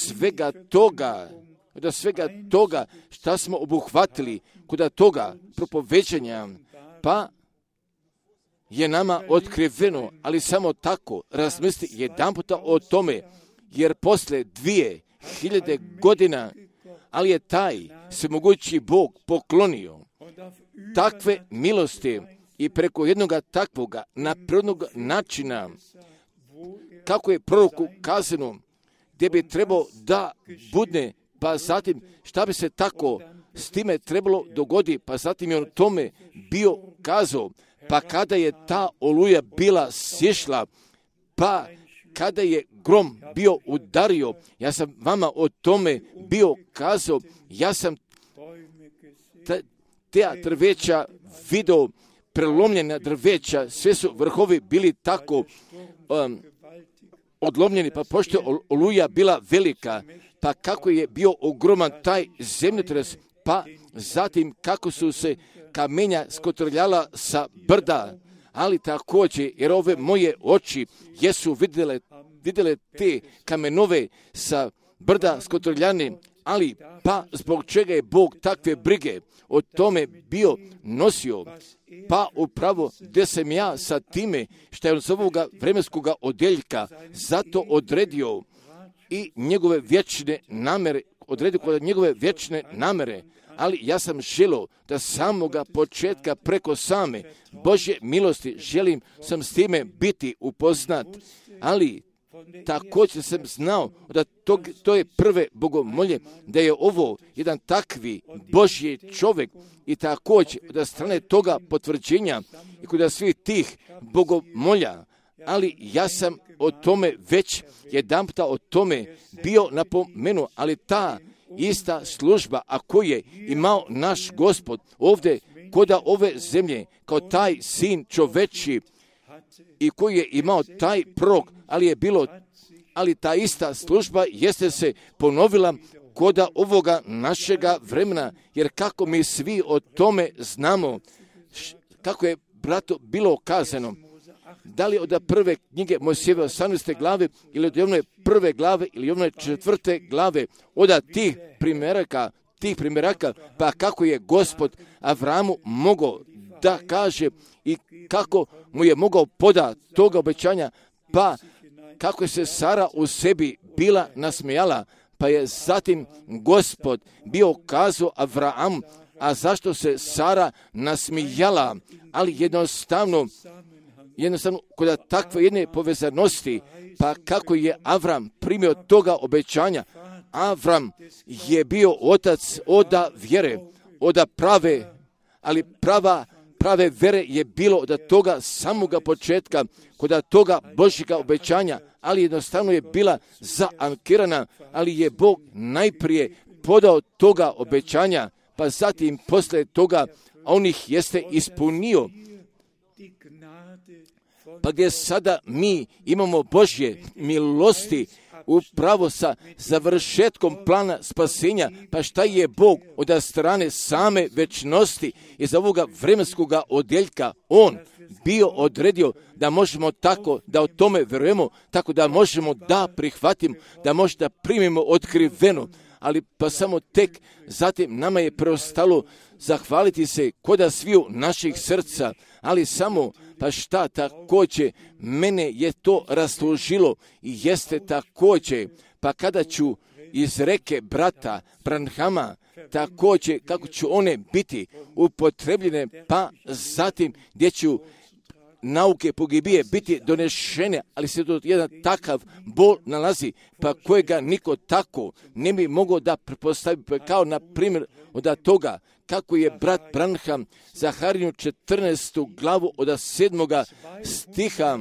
svega toga šta smo obuhvatili kod toga propoveđanja, pa je nama otkriveno, ali samo tako razmisli jedan puta o tome, jer posle 2000 godina, ali je taj svemogući Bog poklonio takve milosti i preko jednoga takvoga naprednog načina, kako je proroku kazano, gdje bi trebao da bude Pa zatim, šta bi se tako s time trebalo dogoditi? Pa zatim je on tome bio kazao, pa kada je ta oluja bila sišla, pa kada je grom bio udario, ja sam vama o tome bio kazao, ja sam te drveća video, prelomljena drveća, sve su vrhovi bili tako odlomljeni, pa pošto je oluja bila velika, pa kako je bio ogroman taj zemljotres, pa zatim kako su se kamenja skotrljala sa brda, ali također, jer ove moje oči jesu vidjele te kamenove sa brda skotrljane, ali pa zbog čega je Bog takve brige o tome bio nosio, pa upravo gdje sam ja sa time što je on s ovoga vremenskoga odeljka zato odredio i njegove vječne namere, odredio kod njegove vječne namere, ali ja sam želio da samoga početka preko same Božje milosti želim sam s time biti upoznat, ali također sam znao da to je prve bogomolje, da je ovo jedan takvi Božji čovjek i također da strane toga potvrđenja i kod svih tih bogomolja, ali ja sam o tome već jedanputa o tome bio napomenuo, ali ta ista služba, a koju je imao naš Gospod ovdje koda ove zemlje, kao taj sin čoveči i koji je imao taj prorok, ali ta ista služba jeste se ponovila koda ovoga našega vremena, jer kako mi svi o tome znamo, kako je, brato, bilo kazano, da li od prve knjige Mojsijeve 18. glave ili od one prve glave ili one 4. glave, od tih primjeraka, pa kako je Gospod Avramu mogao da kaže i kako mu je mogao poda toga obećanja, pa kako je se Sara u sebi bila nasmijala, pa je zatim Gospod bio kazao Avraam, a zašto se Sara nasmijala, ali jednostavno kod takve jedne povezanosti, pa kako je Avram primio toga obećanja, Avram je bio otac oda vjere, oda prave, ali prave vjere je bilo od toga samoga početka, kod toga Božjega obećanja, ali jednostavno je bila zaankirana, ali je Bog najprije podao toga obećanja, pa zatim poslije toga on ih jeste ispunio. Pa gdje sada mi imamo Božje milosti upravo sa završetkom plana spasenja, pa šta je Bog od strane same večnosti iz ovoga vremenskoga odjeljka on bio odredio da možemo tako da o tome vjerujemo, tako da možemo da prihvatimo, da možemo da primimo otkriveno, ali pa samo tek zatim nama je preostalo zahvaliti se koda sviju naših srca, ali samo pa šta također mene je to rastužilo i jeste također, pa kada ću iz reke brata Branhama, također kako ću one biti upotrebljene, pa zatim gdje ću nauke pogibije biti donešene, ali se to jedan takav bol nalazi, pa kojega niko tako ne bi mogao da prepostavi, kao na primjer od toga kako je brat Branham Zahariju 14. glavu od 7. stiha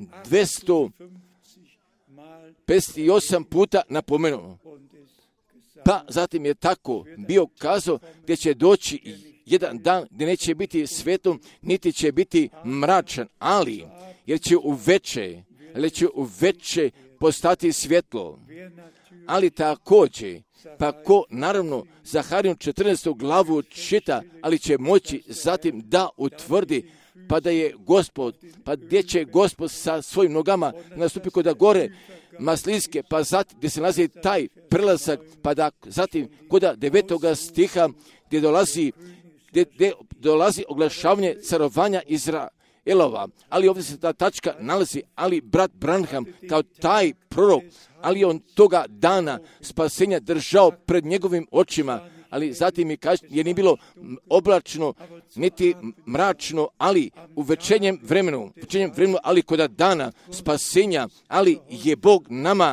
258 puta napomenuo. Pa zatim je tako bio kazao gdje će doći jedan dan gdje neće biti svetom, niti će biti mračan, ali jer će u veče postati svjetlo. Ali također, pa ko naravno Zahariju 14. glavu čita, ali će moći zatim da utvrdi, pa da je Gospod, pa gdje će Gospod sa svojim nogama nastupi kod gore Maslinske, pa zatim gdje se nalazi taj prelazak, pa da zatim kod 9. stiha gdje dolazi oglašavanje carovanja Izraelova. Ali ovdje se ta tačka nalazi, ali brat Branham kao taj prorok, ali on toga dana spasenja držao pred njegovim očima, ali zatim mi kaže, jer nije bilo oblačno, niti mračno, ali u večernjem vremenu, ali kod dana spasenja, ali je Bog nama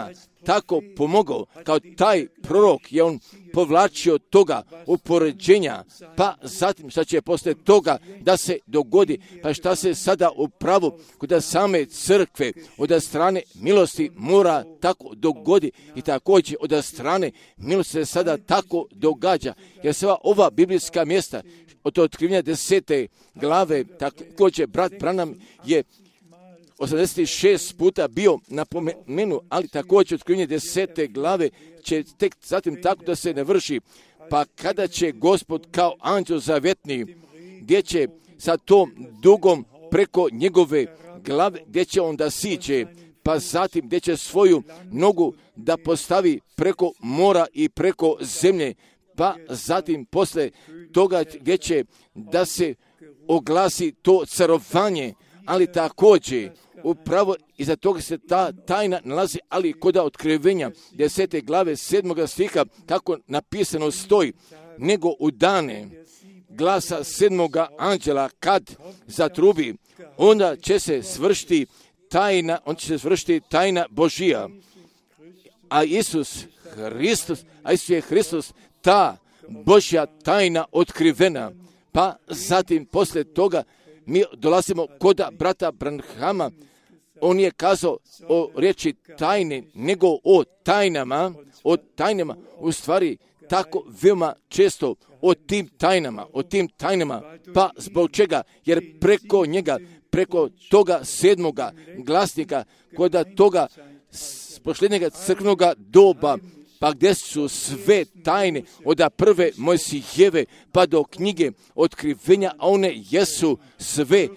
tako pomogao, kao taj prorok je on povlačio toga upoređenja, pa zatim šta će posle toga da se dogodi, pa šta se sada upravo kod same crkve od strane milosti mora tako dogodi i također od strane milosti se sada tako događa, jer sva ova biblijska mjesta od otkrivenja 10. glave, također brat Branham je 86 puta bio napomenu, ali također otkrivenje 10. glave će tek zatim tako da se ne vrši, pa kada će Gospod kao anđel zavetni, gdje će sa tom dugom preko njegove glave, gdje će on da siđe, pa zatim gdje će svoju nogu da postavi preko mora i preko zemlje, pa zatim posle toga gdje će da se oglasi to carovanje, ali također upravo iza toga se ta tajna nalazi, ali kod otkrivenja 10. glave 7. stiha kako napisano stoji, nego u dane glasa 7. anđela kad zatrubi, onda će se svršiti tajna Božija. A Isus je Hristos, ta Božja tajna otkrivena. Pa zatim posle toga mi dolazimo kod brata Branhama. On je kazao o riječi tajne, nego o tajnama, u stvari tako veoma često o tim tajnama, pa zbog čega? Jer preko njega, preko toga 7. glasnika, kod toga posljednjega crkvenog doba, pa gdje su sve tajne od prve Mojsijeve pa do knjige otkrivenja, a one jesu sve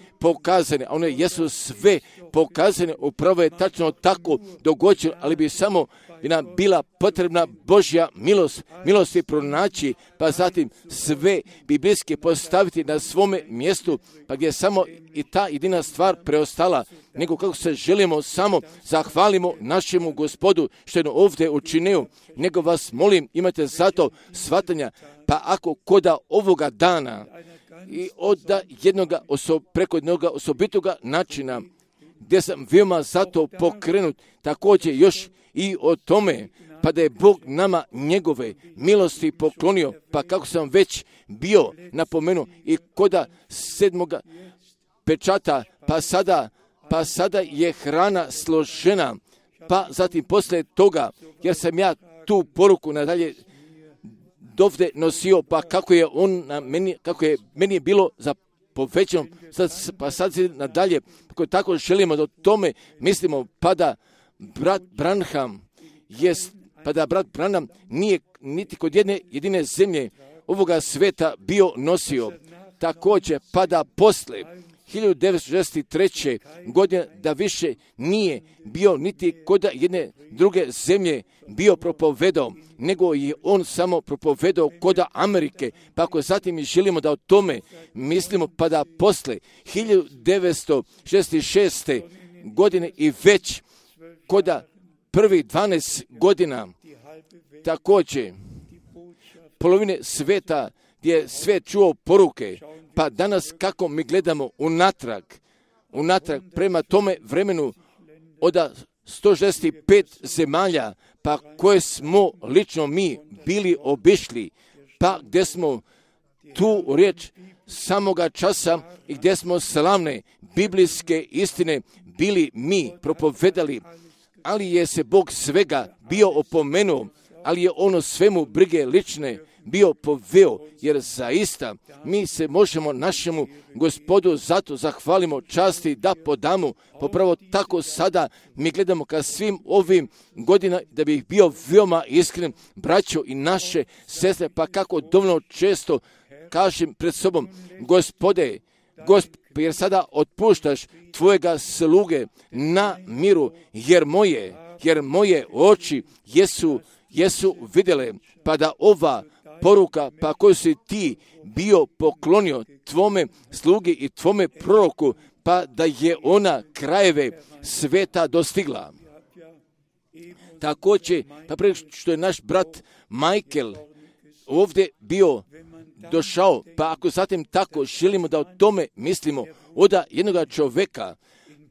pokazane, upravo je tačno tako dogođeno, ali bi samo nam bila potrebna Božja milost je pronaći, pa zatim sve biblijske postaviti na svome mjestu, pa gdje je samo i ta jedina stvar preostala, nego kako se želimo samo zahvalimo našemu Gospodu što je ovdje učinio, nego vas molim, imate zato shvatanja, pa ako koda ovoga dana i preko jednog osobitoga načina, gdje sam veoma zato pokrenut, također još i o tome, pa da je Bog nama njegove milosti poklonio, pa kako sam već bio napomenuo i koda 7. pečata, pa sada je hrana složena, pa zatim posle toga, jer sam ja tu poruku nadalje dovde nosio, pa kako je meni je bilo za povećano, pa sad se nadalje, kako tako želimo da o tome mislimo, pa da brat Branham nije niti kod jedne jedine zemlje ovoga sveta bio nosio. Također, pa da posle 1963. godine da više nije bio niti kod jedne druge zemlje bio propovedao, nego je on samo propovedao kod Amerike, pa ako zatim i želimo da o tome mislimo, pa da posle 1966. godine i već kod prvih 12 godina također polovine sveta gdje je sve čuo poruke, pa danas kako mi gledamo unatrag prema tome vremenu od 165 zemalja, pa koje smo lično mi bili obišli, pa gdje smo tu riječ samoga časa i gdje smo slavne biblijske istine bili mi propovedali, ali je se Bog svega bio opomenuo, ali je ono svemu brige lične bio poveo, jer zaista mi se možemo našemu Gospodu zato zahvalimo časti da podamo, popravo tako sada mi gledamo ka svim ovim godinama da bi bio veoma iskren, braćo i naše sestre, pa kako dovoljno često kažem pred sobom, Gospode, jer sada otpuštaš tvojega sluge na miru, jer moje oči jesu vidjele, pa da ova poruka, pa koju si ti bio poklonio tvome slugi i tvome proroku, pa da je ona krajeve sveta dostigla. Također, pa prije što je naš brat Michael ovdje bio došao, pa ako zatim tako želimo da o tome mislimo, od jednoga čovjeka,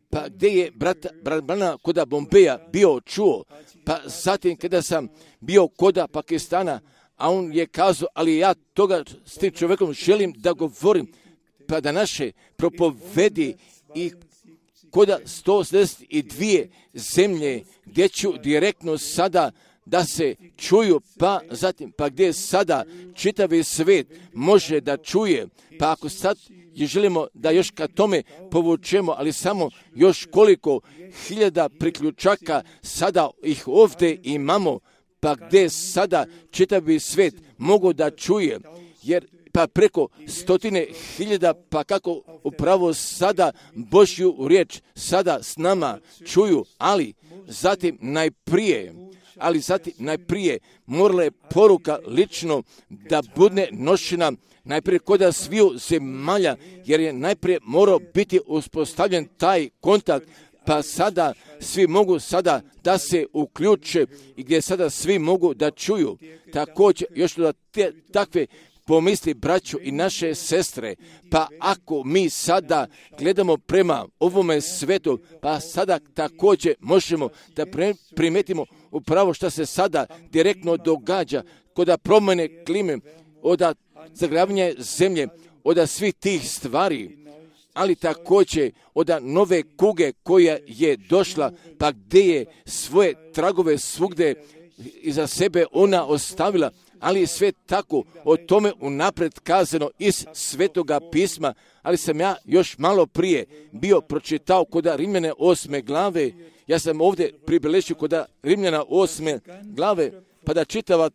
pa gdje je brat Branham koda Bombeja bio čuo, pa zatim kada sam bio koda Pakistana, a on je kazao, ali ja toga s tim čovjekom želim da govorim, pa da naše propovedi i koda 182 zemlje gdje ću direktno sada da se čuju, pa zatim, pa gdje sada čitavi svijet može da čuje, pa ako sad želimo da još ka tome povučemo, ali samo još koliko hiljada priključaka sada ih ovdje imamo, pa gdje sada čitavi svijet mogu da čuje, jer pa preko 100.000, pa kako upravo sada Božju riječ sada s nama čuju, ali zatim najprije morala je poruka lično da bude nošena najprije kod sviju zemalja, jer je najprije morao biti uspostavljen taj kontakt, pa sada svi mogu sada da se uključe i gdje sada svi mogu da čuju. Također još da takve pomisli braću i naše sestre, pa ako mi sada gledamo prema ovome svetu, pa sada također možemo da primetimo upravo što se sada direktno događa kod promjene klime, od zagravanja zemlje, od svih tih stvari, ali također od nove kuge koja je došla, pa gdje je svoje tragove svugdje iza sebe ona ostavila, ali je sve tako o tome unaprijed kazano iz Svetoga pisma, ali sam ja još malo prije bio pročitao kod Rimljana 8. glave, ja sam ovdje pribilježio kod Rimljana 8. glave, pa da čitava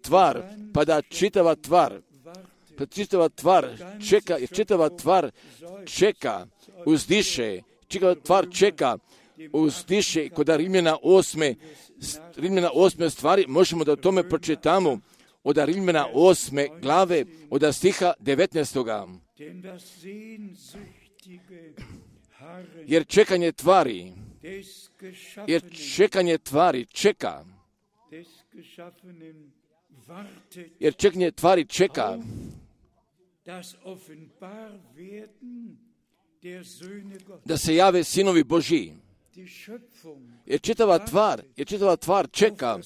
tvar čeka, uzdiše kod Rimljana 8. stvari, možemo da o tome pročitamo od Rimljana 8. glave, od stiha 19. Jer čekanje tvari čeka da se jave sinovi Božji. Jer čitava tvar čeka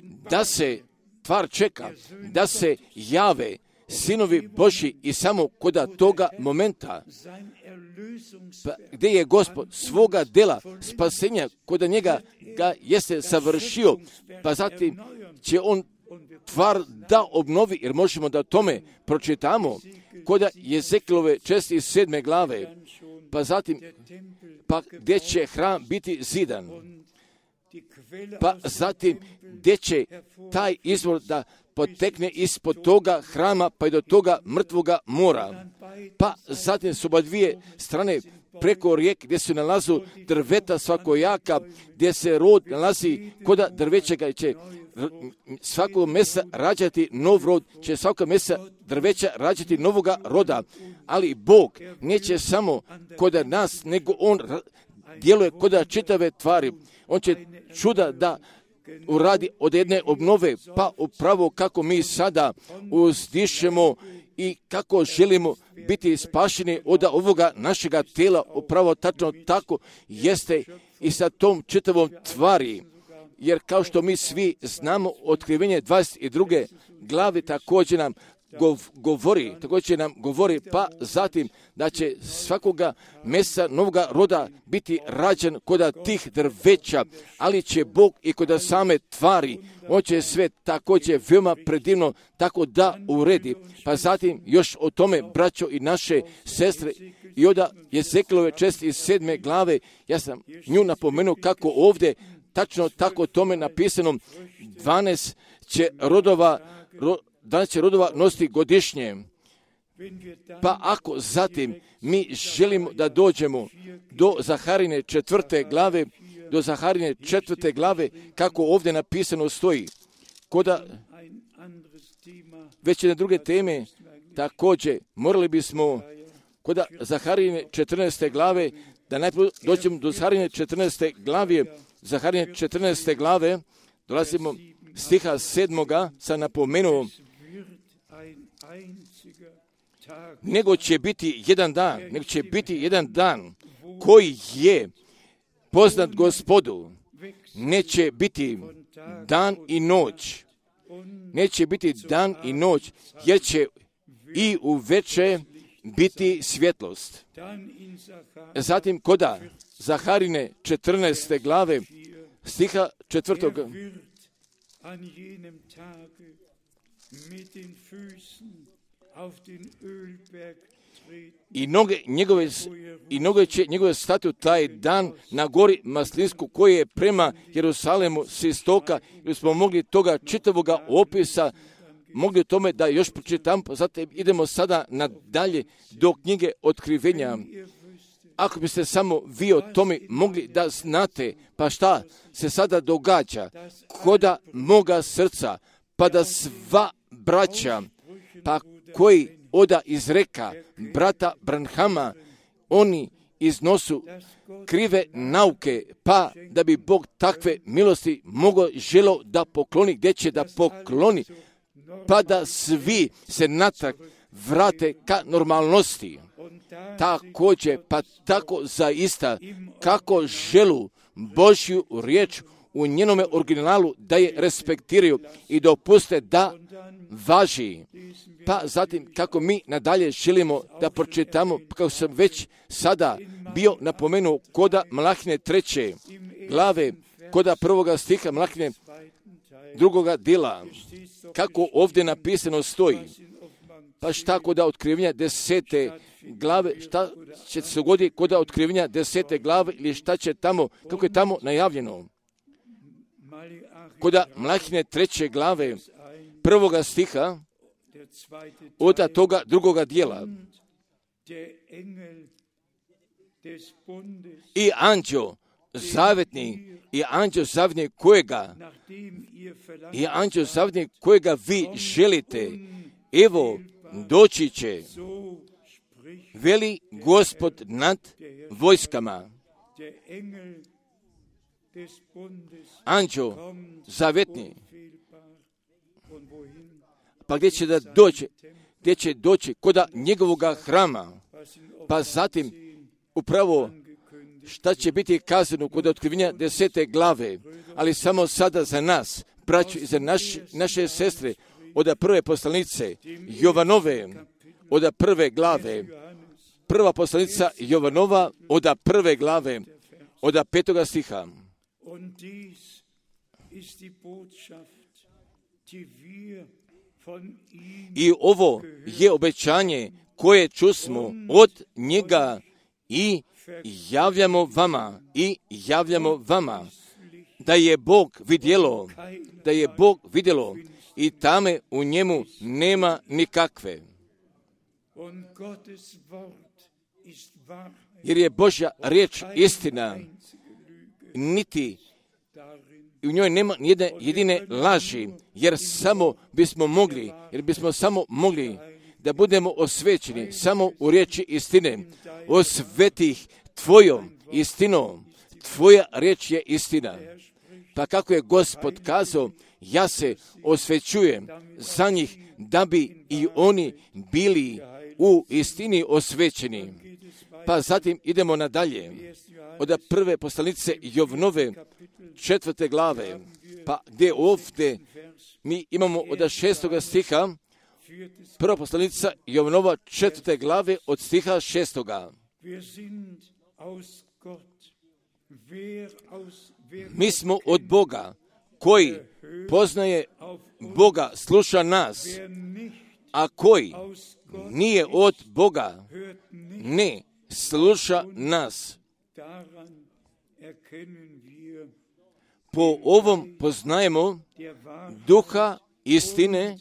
da se jave sinovi Božji i samo kod toga momenta, pa gdje je Gospod svoga dela spasenja kod njega ga jeste savršio, pa zatim će on tvar da obnovi, jer možemo da tome pročitamo kod Jezekilove 7. glave, pa zatim pa gdje će hram biti zidan, pa zatim gdje će taj izvor da potekne ispod toga hrama pa i do toga mrtvoga mora, pa zatim su dvije strane preko rijeke gdje se nalazu drveta svakojaka, gdje se rod nalazi kod drveća, će svakog mjesta rađati nov rod, će svakog mjesta drveća rađati novoga roda, ali Bog neće samo kod nas, nego On djeluje kod čitave tvari. On će čuda da uradi od jedne obnove, pa upravo kako mi sada uzdišemo i kako želimo biti spašeni od ovoga našega tela, upravo tačno tako jeste i sa tom čitavom tvari. Jer kao što mi svi znamo, Otkrivenje 22. glavi također nam govori, pa zatim da će svakoga mesa novoga roda biti rađen kod tih drveća, ali će Bog i kod same tvari, on će sve također veoma predivno tako da uredi. Pa zatim još o tome, braćo i naše sestre, i od Jezekilove 7. glave, ja sam nju napomenuo kako ovdje tačno tako tome napisano, 12 će rodova nositi godišnje. Pa ako zatim mi želimo da dođemo do Zaharine 4. glave, kako ovdje napisano stoji, koda već jedne druge teme, također morali bismo kod Zaharine 14. glave, da najprije dođemo do Zaharine 14. glave, dolazimo stiha 7. sam napomenuo, nego će biti jedan dan koji je poznat Gospodu, neće biti dan i noć. Neće biti dan i noć, jer će i u veče biti svjetlost. Zatim koda Zaharine 14. glave, stiha 4. I noge će njegove stati u taj dan na gori Maslinsku, koji je prema Jerusalemu s istoka, jer smo mogli toga čitavoga opisa, mogli o tome da još pročitam, zatim idemo sada nadalje do knjige Otkrivenja. Ako biste samo vi o tome mogli da znate, pa šta se sada događa koda moga srca, pa da sva braća, pa koji oda izreka brata Branhama, oni iznosu krive nauke, pa da bi Bog takve milosti mogao želo da pokloni, gdje će da pokloni, pa da svi se natrag vrate ka normalnosti. Također, pa tako zaista, kako želu Božju riječ u njenome originalu da je respektiraju i dopuste da važi. Pa zatim, kako mi nadalje želimo da pročitamo, kako sam već sada bio napomenuo koda Malahine 3. glave, koda 1. stiha Malahine 2. dela, kako ovdje napisano stoji. Pa šta koda Otkrivenja 10. glave, šta će se dogoditi koda Otkrivenja 10. glave ili šta će tamo, kako je tamo najavljeno. Koda Malahine 3. glave 1. stiha od toga 2. dijela. I anđeo zavjetnik kojega vi želite, evo doći će, veli Gospod nad vojskama. Anđeo zavjetnik. Pa gdje će da doći? Gdje će doći? Koda njegovoga hrama. Pa zatim upravo šta će biti kazano kod Otkrivenja 10. glave, ali samo sada za nas, braću i za naše sestre, od prve poslanice Jovanove, od 1. glave, prva poslanica Jovanova, od 1. glave, od 5. stiha. I ovo je obećanje koje čusmo od njega i javljamo vama, da je Bog vidjelo i tame u njemu nema nikakve. Jer je Božja riječ istina, niti u njoj nema nijedne jedine laži, jer bismo samo mogli da budemo osvećeni samo u riječi istine. Osvetih tvojom istinom, tvoja riječ je istina. Pa kako je Gospod kazao, ja se osvećujem za njih, da bi i oni bili u istini osvećeni. Pa zatim idemo nadalje. Od prve poslanice Jovanove 4. glave, pa gdje ovdje mi imamo od 6. stiha, prva poslanica Jovanova 4. glave od stiha 6. Mi smo od Boga, koji poznaje Boga, sluša nas, a koji nije od Boga, ne sluša nas. Po ovom poznajemo duha istine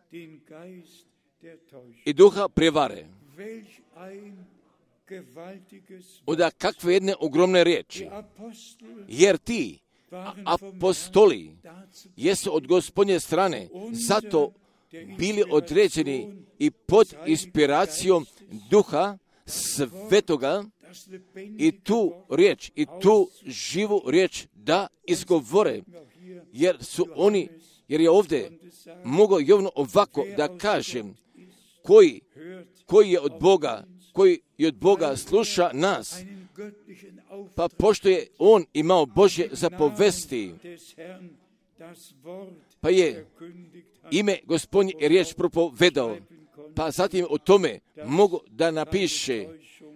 i duha prevare. Oda kakve jedne ogromne riječi. Jer ti, apostoli, jesu od Gospodnje strane, zato bili određeni i pod inspiracijom duha svetoga i tu riječ, i tu živu riječ da izgovore, jer je ovdje mogao Jovan ovako da kažem, koji je od Boga sluša nas, Pa pošto je on imao Božje zapovesti, pa je ime Gospodnje riječ propovedao, pa zatim o tome mogu da napiše,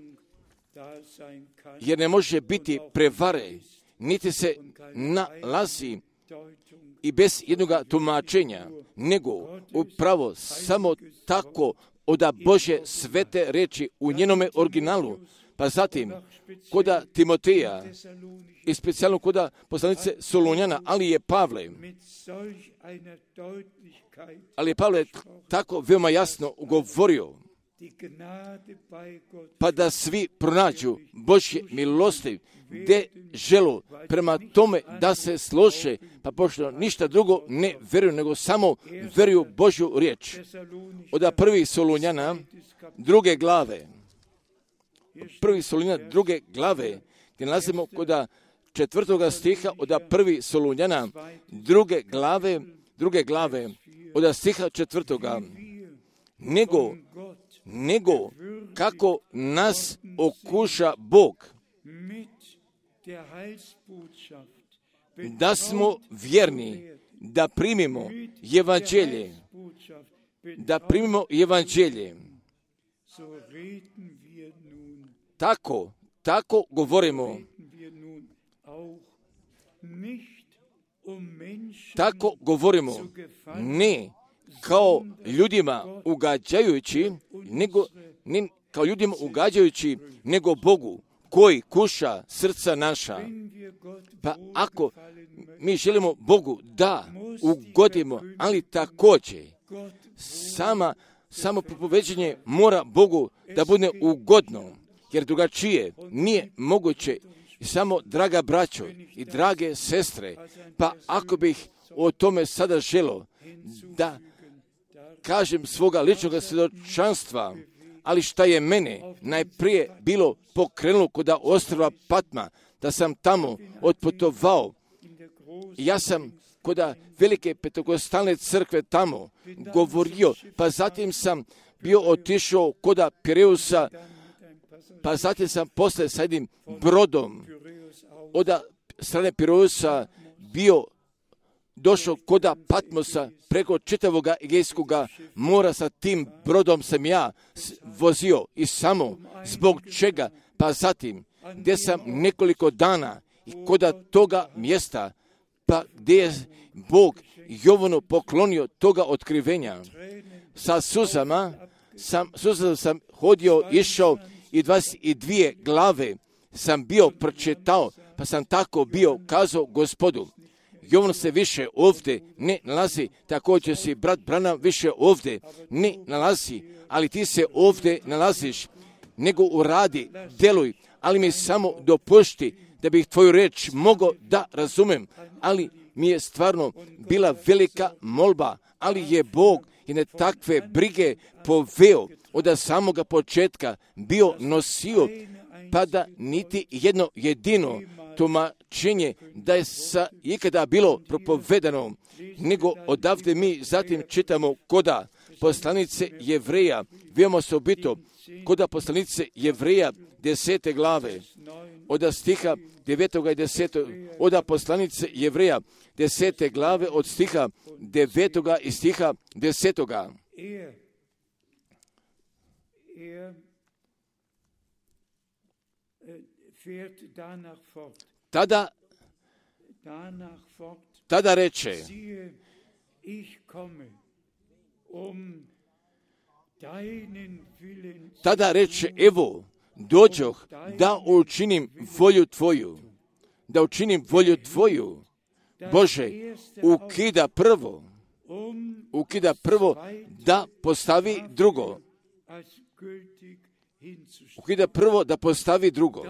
jer ne može biti prevare, niti se nalazi i bez jednoga tumačenja, nego upravo samo tako oda Božje svete reči u njenome originalu, pa zatim koda Timoteja i specijalno koda poslanice Solunjana, ali je Pavle tako veoma jasno govorio, pa da svi pronađu Božje milosti gdje želu prema tome da se slože, pa pošto ništa drugo ne vjeruju, nego samo vjeruju Božju riječ. Od prvi Solunjana, 2. glave, 1. Solunjana, 2. glave, gdje nalazimo kod 4. stiha od 1. Solunjana, 2. glave, od stiha 4. Nego kako nas okuša Bog, da smo vjerni, da primimo evanđelje, tako govorimo, ne kao ljudima ugađajući, nego Bogu, koji kuša srca naša. Pa ako mi želimo Bogu da ugodimo, ali također samo propoveđenje mora Bogu da bude ugodno, jer drugačije nije moguće. Samo, draga braćo i drage sestre, pa ako bih o tome sada želio da kažem svoga ličnog svjedočanstva, ali šta je mene najprije bilo pokrenulo kod ostrva Patma, da sam tamo otputovao. Ja sam kod velike pentekostalne crkve tamo govorio, pa zatim sam bio otišao kod Pireusa, pa zatim sam posle sa jednim brodom od strane Pireusa bio došao kod Patmosa preko čitavog Egejskog mora. Sa tim brodom sam ja vozio i samo zbog čega, pa zatim gdje sam nekoliko dana i kod toga mjesta, pa gdje je Bog Jovanu poklonio toga otkrivenja. Sa suzama sam hodio, išao i 22 glave sam bio pročitao, pa sam tako bio kazao Gospodu, Jovan se više ovdje ne nalazi, također si brat Branham više ovdje ne nalazi, ali ti se ovdje nalaziš, nego uradi, djeluj, ali mi samo dopušti da bih tvoju reč mogao da razumem, ali mi je stvarno bila velika molba, ali je Bog i ne takve brige poveo od samoga početka bio nosio, pa da niti jedno jedino tumačenje da je ikada bilo propovedano, nego odavde mi zatim čitamo koda poslanice Jevreja, veoma osobito koda poslanice Jevreja 10. glave, od stiha 9. i 10. od poslanice Jevreja 10. glave od stiha 9. i stiha 10. Tada reče, evo, dođoh da učinim volju tvoju. Bože, ukida prvo da postavi drugo.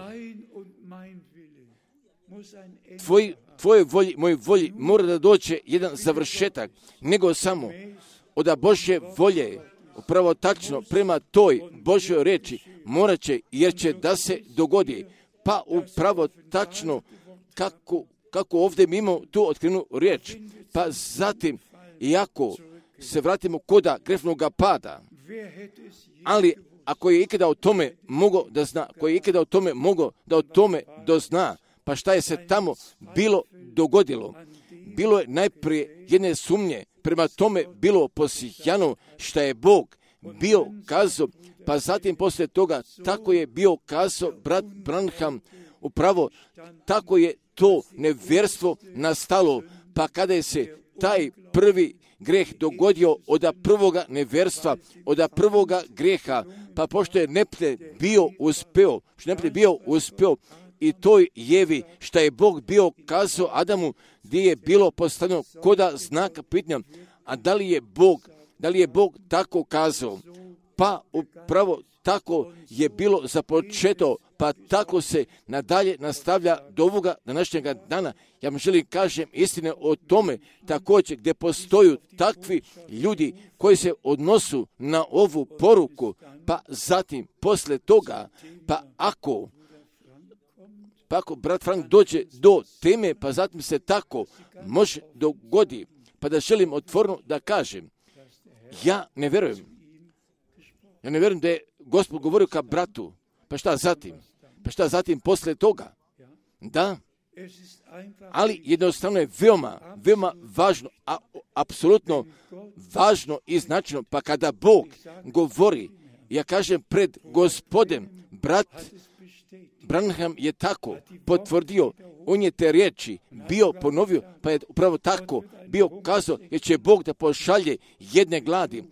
Tvoje volji, moj volji, mora da dođe jedan završetak, nego samo od Božje volje, upravo tačno prema toj Božjoj reči, morat će, jer će da se dogodi, pa upravo tačno kako ovdje mi imamo tu otkrivenu riječ, pa zatim, iako se vratimo koda grešnoga pada, ali ako je ikada o tome mogao da zna, ako je ikada o tome mogao da o tome dozna, pa šta je se tamo bilo dogodilo? Bilo je najprije jedne sumnje, prema tome bilo posijano šta je Bog bio kazao, pa zatim poslije toga tako je bio kazao brat Branham, upravo tako je to nevjerstvo nastalo, pa kada je se taj prvi greh dogodio od prvoga nevjerstva, od prvoga greha, pa pošto je neprijatelj bio uspeo, i toj Jevi, šta je Bog bio kazao Adamu, gdje je bilo postavljeno koda znaka pitanja, a da li je Bog tako kazao? Pa upravo tako je bilo započeto, pa tako se nadalje nastavlja do ovoga današnjega dana. Ja vam želim kažem istine o tome također gdje postoju takvi ljudi koji se odnosu na ovu poruku, pa zatim posle toga, pa ako brat Frank dođe do teme, pa zatim se tako može dogodi, pa da želim otvoreno da kažem, ja ne vjerujem da je Gospod govorio ka bratu, pa šta zatim posle toga? Da, ali jednostavno je veoma važno, apsolutno važno i značajno, pa kada Bog govori, ja kažem pred Gospodem, brat Branham je tako potvrdio, on je te riječi bio ponovio, pa je upravo tako bio kazao, jer će Bog da pošalje jedne gladi.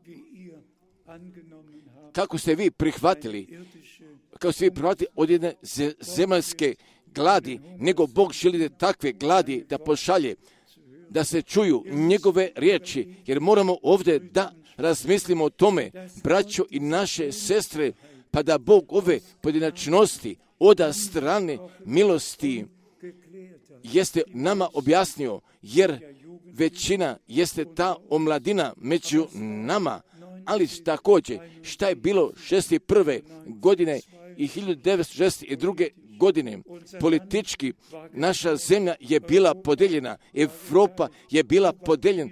Kako ste vi prihvatili od jedne zemaljske gladi, nego Bog želi da takve gladi da pošalje, da se čuju njegove riječi, jer moramo ovdje da razmislimo o tome, braćo i naše sestre, pa da Bog ove pojedinačnosti od strane milosti jeste nama objasnio, jer većina jeste ta omladina među nama, ali također šta je bilo 61. godine i 1962. godine politički naša zemlja je bila podijeljena, Evropa je bila podijeljena,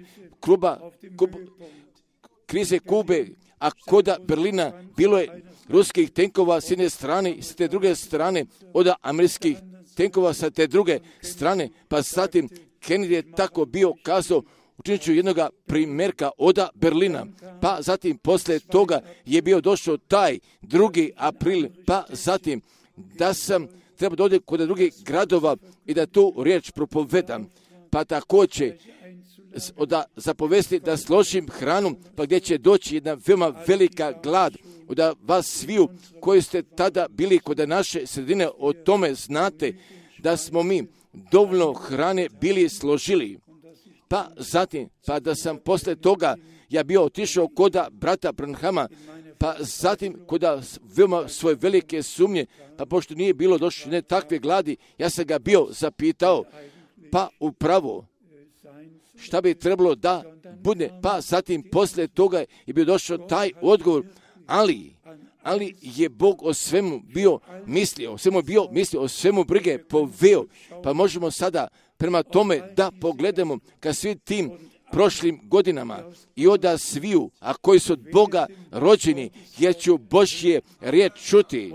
krize Kube, a koda Berlina bilo je ruskih tenkova s jedne strane i s te druge strane od američkih tenkova sa te druge strane, pa zatim Kennedy je tako bio kazao, učinit ću jednoga primjerka od Berlina, pa zatim poslije toga je bio došao taj 2. april, pa zatim da sam trebao dođe kod drugih gradova i da tu riječ propovedam, pa također da zapovesti da složim hranu, pa gdje će doći jedna veoma velika glad, da vas sviju koji ste tada bili kod naše sredine o tome znate da smo mi dovoljno hrane bili složili. Pa zatim, pa da sam posle toga ja bio otišao kod brata Branhama, pa zatim kod veoma svoje velike sumnje, pa pošto nije bilo došlo ne takve gladi, ja sam ga bio zapitao, pa upravo šta bi trebalo da bude, pa zatim posle toga je bio došao taj odgovor, ali je Bog o svemu bio mislio, o svemu brige poveo, pa možemo sada prema tome da pogledamo ka svim tim prošlim godinama i od sviju, a koji su od Boga rođeni, jer ću Božje riječ čuti,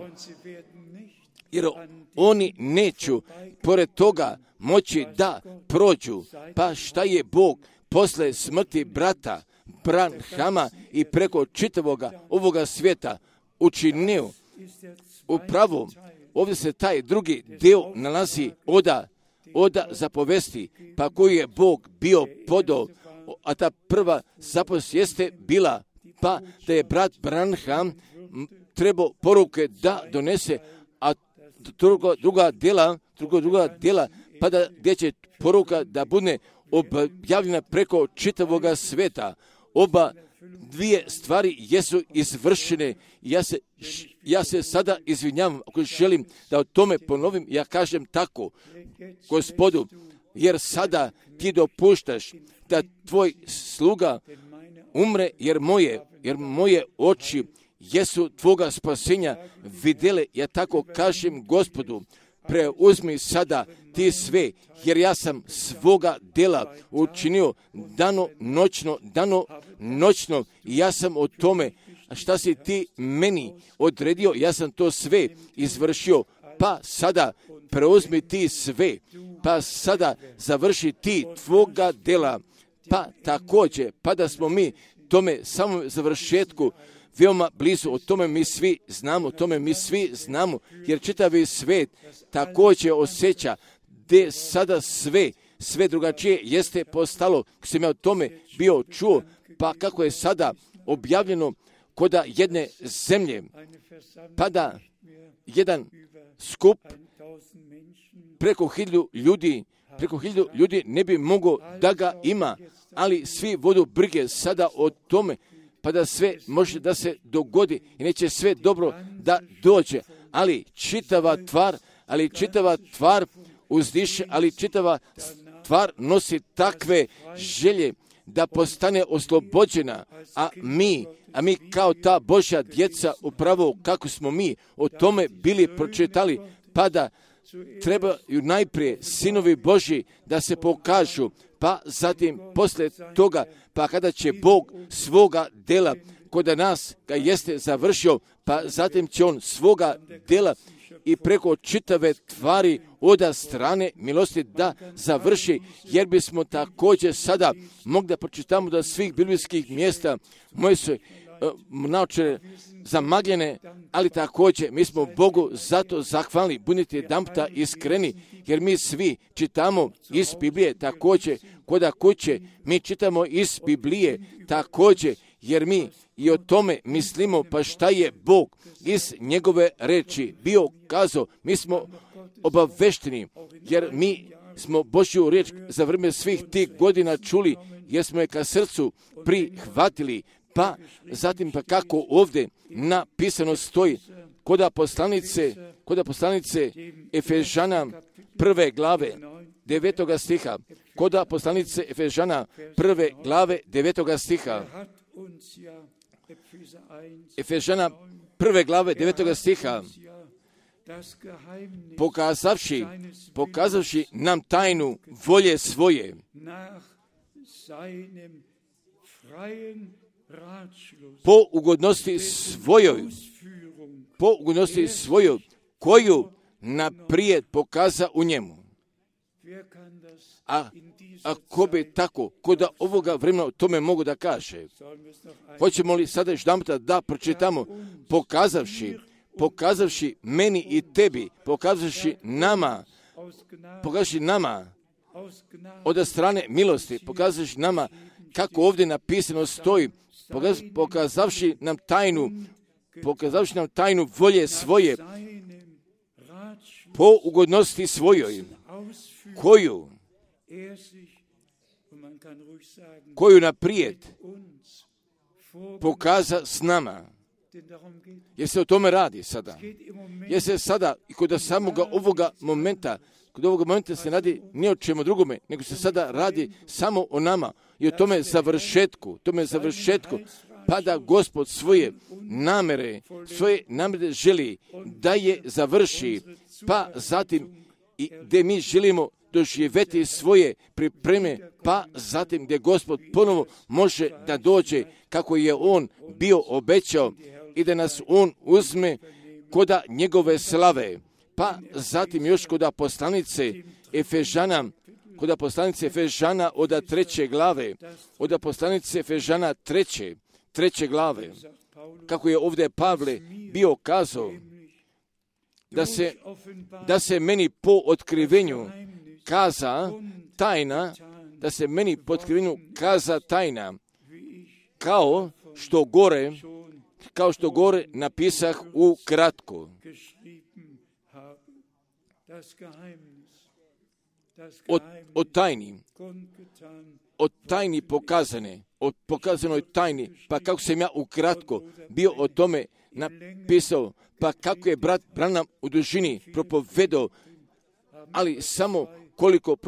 jer oni neću pored toga moći da prođu. Pa šta je Bog posle smrti brata Branhama i preko čitavoga ovoga svijeta učinio? Upravo ovdje se taj drugi dio nalazi od zapovesti, pa koju je Bog bio podao, a ta prva zapovest jeste bila, pa da je brat Branham trebao poruke da donese, a druga djela, pa da gdje će poruka da bude objavljena preko čitavoga svijeta. Oba dvije stvari jesu izvršene. Ja se sada izvinjavam ako želim da o tome ponovim. Ja kažem tako, Gospodu, jer sada ti dopuštaš da tvoj sluga umre, jer moje oči jesu tvoga spasenja vidjele. Ja tako kažem, Gospodu, preuzmi sada ti sve, jer ja sam svoga dela učinio dano noćno i ja sam o tome a šta si ti meni odredio, ja sam to sve izvršio, pa sada preuzmi ti sve, pa sada završi ti tvoga dela, pa također, pa da smo mi tome samom završetku veoma blizu, o tome mi svi znamo, jer čitavi svijet također osjeća gdje sada sve drugačije jeste postalo, kako sam ja o tome bio čuo, pa kako je sada objavljeno koda jedne zemlje, pa da jedan skup preko 1000 ljudi ne bi mogao da ga ima, ali svi vodu brige sada o tome, pa da sve može da se dogodi i neće sve dobro da dođe, ali čitava tvar uzdiše, ali čitava stvar nosi takve želje da postane oslobođena, a mi kao ta Božja djeca, upravo kako smo mi o tome bili pročitali, pa da trebaju najprije sinovi Božji da se pokažu, pa zatim poslije toga, pa kada će Bog svoga dela kod nas ga jeste završio, pa zatim će on svoga dela i preko čitave tvari od strane milosti da završi, jer bismo također sada mogli da pročitamo da svih biblijskih mjesta moje su naočare zamagljene, ali također mi smo Bogu zato zahvalni, budite jedanputa iskreni, jer mi svi čitamo iz Biblije također, koda kuće mi čitamo iz Biblije također, jer mi i o tome mislimo, pa šta je Bog iz njegove reči bio kazao, mi smo obavešteni, jer mi smo Božju riječ za vrijeme svih tih godina čuli, jer smo je ka srcu prihvatili, pa zatim pa kako ovdje napisano stoji, koda poslanice Efežana 1. glave 9. stiha, koda poslanice Efežana 1. glave 9. stiha, Efežana 1. glave 9. stiha, pokazavši nam tajnu volje svoje, po ugodnosti svojoj, koju naprijed pokaza u njemu. A ko bi tako, ko da ovoga vremena tome mogu da kaže? Hoćemo li sada još da pročitamo, pokazavši meni i tebi, pokazavši nama od strane milosti, pokazavši nama kako ovdje napisano stoji, pokazavši nam tajnu volje svoje, po ugodnosti svojoj, koju naprijed pokaza s nama. Jer se o tome radi sada. Jer se sada i kod samoga ovoga momenta se radi ni o čemu drugome, nego se sada radi samo o nama i o tome završetku, pa da Gospod svoje namere želi da je završi, pa zatim i gdje mi želimo doživjeti svoje pripreme, pa zatim gdje Gospod ponovo može da dođe kako je On bio obećao i da nas On uzme koda njegove slave. Pa zatim još koda poslanice Efežana od 3. glave, od poslanice Efežana 3. glave, kako je ovdje Pavle bio kazao, da se meni po otkrivenju kaza tajna, kao što gore napisah u kratko. O tajni pokazanoj tajni, pa kako sam ja ukratko bio o tome napisao, pa kako je brat Branham u dužini propovedao, ali samo koliko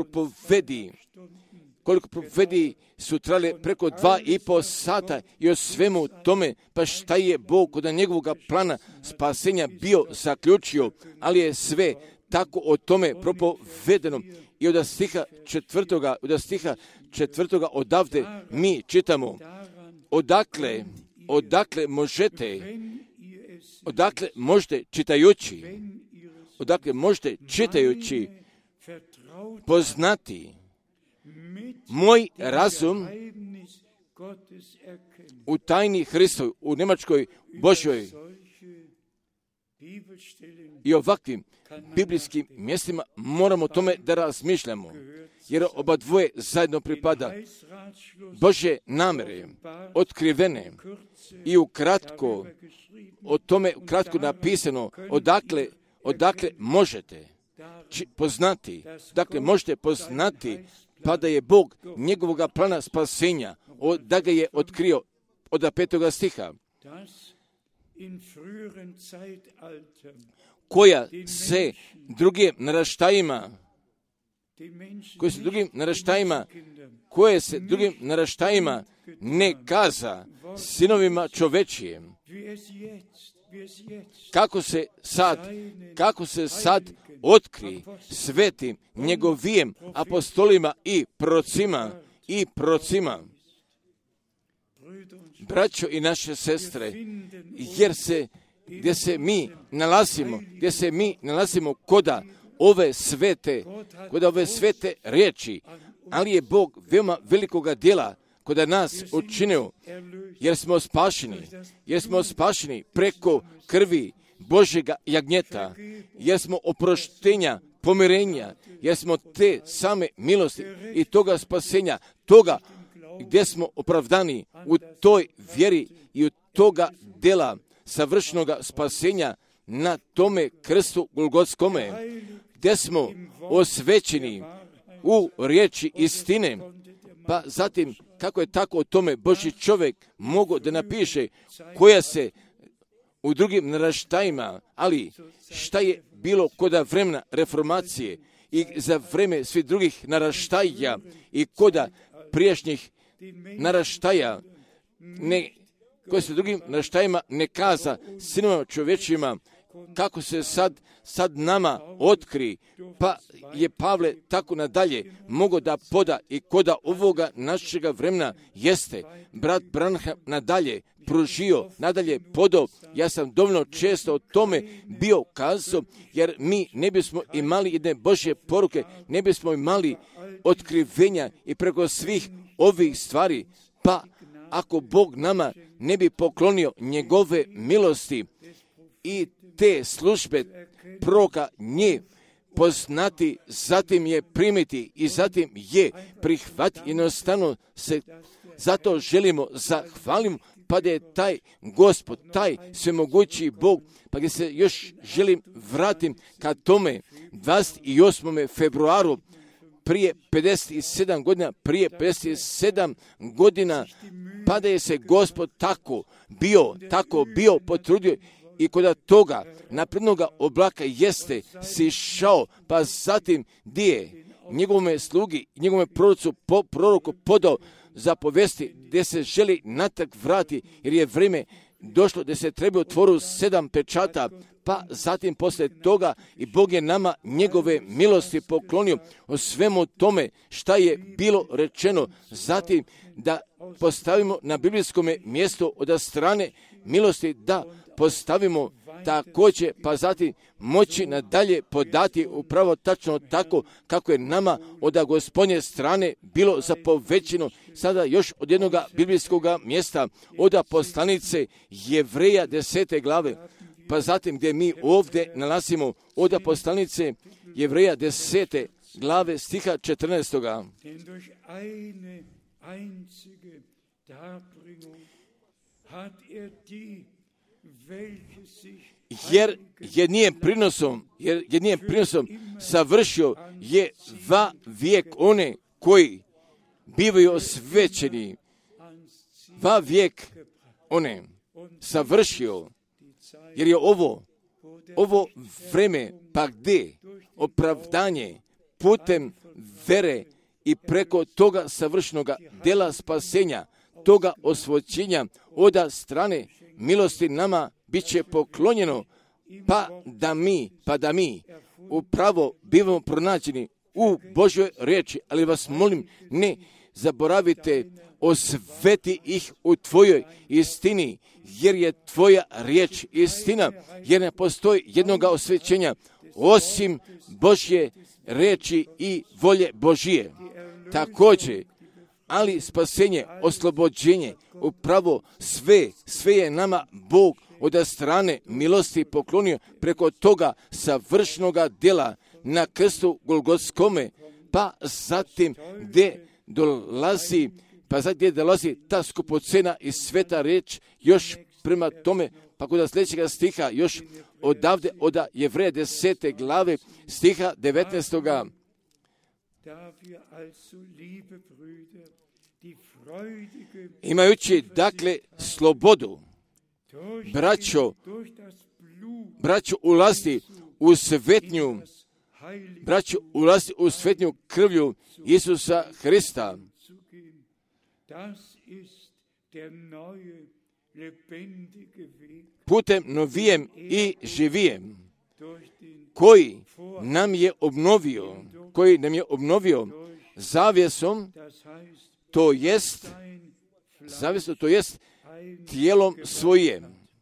propovedi su trajale preko 2,5 sata i o svemu tome, pa šta je Bog kod njegovog plana spasenja bio zaključio, ali je sve tako o tome propovedeno. I od stiha 4. odavde mi čitamo, odakle odakle možete čitajući poznati moj razum u tajni Hristovoj, u Njemačkoj Božjoj i ovakvim biblijskim mjestima moramo o tome da razmišljamo, jer oba dvoje zajedno pripada Božje namere, otkrivene i ukratko o tome ukratko napisano odakle možete poznati, dakle možete poznati pa da je Bog njegovoga plana spasenja, da ga je otkrio od 5. stiha, koja se drugim naraštajima ne kaza sinovima čovečijem, kako se sad otkri svetim njegovijem apostolima i procima. Braćo i naše sestre, gdje se mi nalazimo koda ove svete riječi, ali je Bog veoma velikoga djela koda nas učinio, jer smo spašeni preko krvi Božjega jagnjeta, jer smo oproštenja, pomirenja, jer smo te same milosti i toga spasenja, toga gdje smo opravdani u toj vjeri i u toga djela savršenoga spasenja na tome krstu Golgotskome, gdje smo osvećeni u riječi istine. Pa zatim, kako je tako o tome Božji čovjek mogao da napiše, koja se u drugim naraštajima, ali šta je bilo koda vremena reformacije i za vreme svih drugih naraštaja i koda prijašnjih naraštaja, koji se drugim naraštajima ne kaza sinovima čovječima, kako se sad nama otkri, pa je Pavle tako nadalje mogao da poda i koda ovoga našega vremena jeste brat Branham nadalje pružio, nadalje podao. Ja sam dovoljno često o tome bio kazao, jer mi ne bismo imali jedne Božje poruke, ne bismo imali otkrivenja i preko svih ovih stvari, pa ako Bog nama ne bi poklonio njegove milosti i te službe proroka nje poznati, zatim je primiti i zatim je prihvatiti. Jednostavno se zato želimo zahvalimo, pa da je taj Gospod, taj svemogući Bog, pa gdje se još želim vratim ka tome 28. februaru prije 57 godina, pa da je se Gospod tako bio potrudio i kod toga naprednoga oblaka jeste sišao, pa zatim gdje njegovome slugi, njegovome proroku podao zapovesti gdje se želi natrag vrati, jer je vrijeme došlo da se treba otvoru 7 pečata, pa zatim poslije toga i Bog je nama njegove milosti poklonio o svemu tome šta je bilo rečeno, zatim da postavimo na biblijskom mjestu od strane milosti, da postavimo također, pa zatim moći nadalje podati upravo tačno tako kako je nama od Gospodnje strane bilo zapovećeno. Sada još od jednog biblijskog mjesta, od poslanice Jevreja 10. glave, pa zatim gdje mi ovdje nalazimo od poslanice Jevreja 10. glave stiha 14. Jer jednim prinosom savršio je va vijek one koji bivaju osvećeni. Va vijek one savršio, jer je ovo vreme pa gdje opravdanje putem vere i preko toga savršenoga dela spasenja, toga osvoćenja od strane milosti nama bit će poklonjeno, pa da mi upravo bivamo pronađeni u Božjoj riječi. Ali vas molim, ne zaboravite osveti ih u tvojoj istini, jer je tvoja riječ istina, jer ne postoji jednoga osvećenja osim Božje riječi i volje Božije. Također, ali spasenje, oslobođenje, upravo sve je nama Bog od strane milosti poklonio preko toga savršnoga djela na krstu Golgotskome, pa zatim gdje dolazi ta skupocena i sveta riječ još prema tome, pa kod sljedećega stiha još odavde od Jevreja 10. glave stiha 19. Imajući dakle slobodu, braćo ulazi u svetnju krvlju Isusa Hrista. Putem novijem i živijem, koji nam je obnovio zavjesom, to jest tijelom svojim.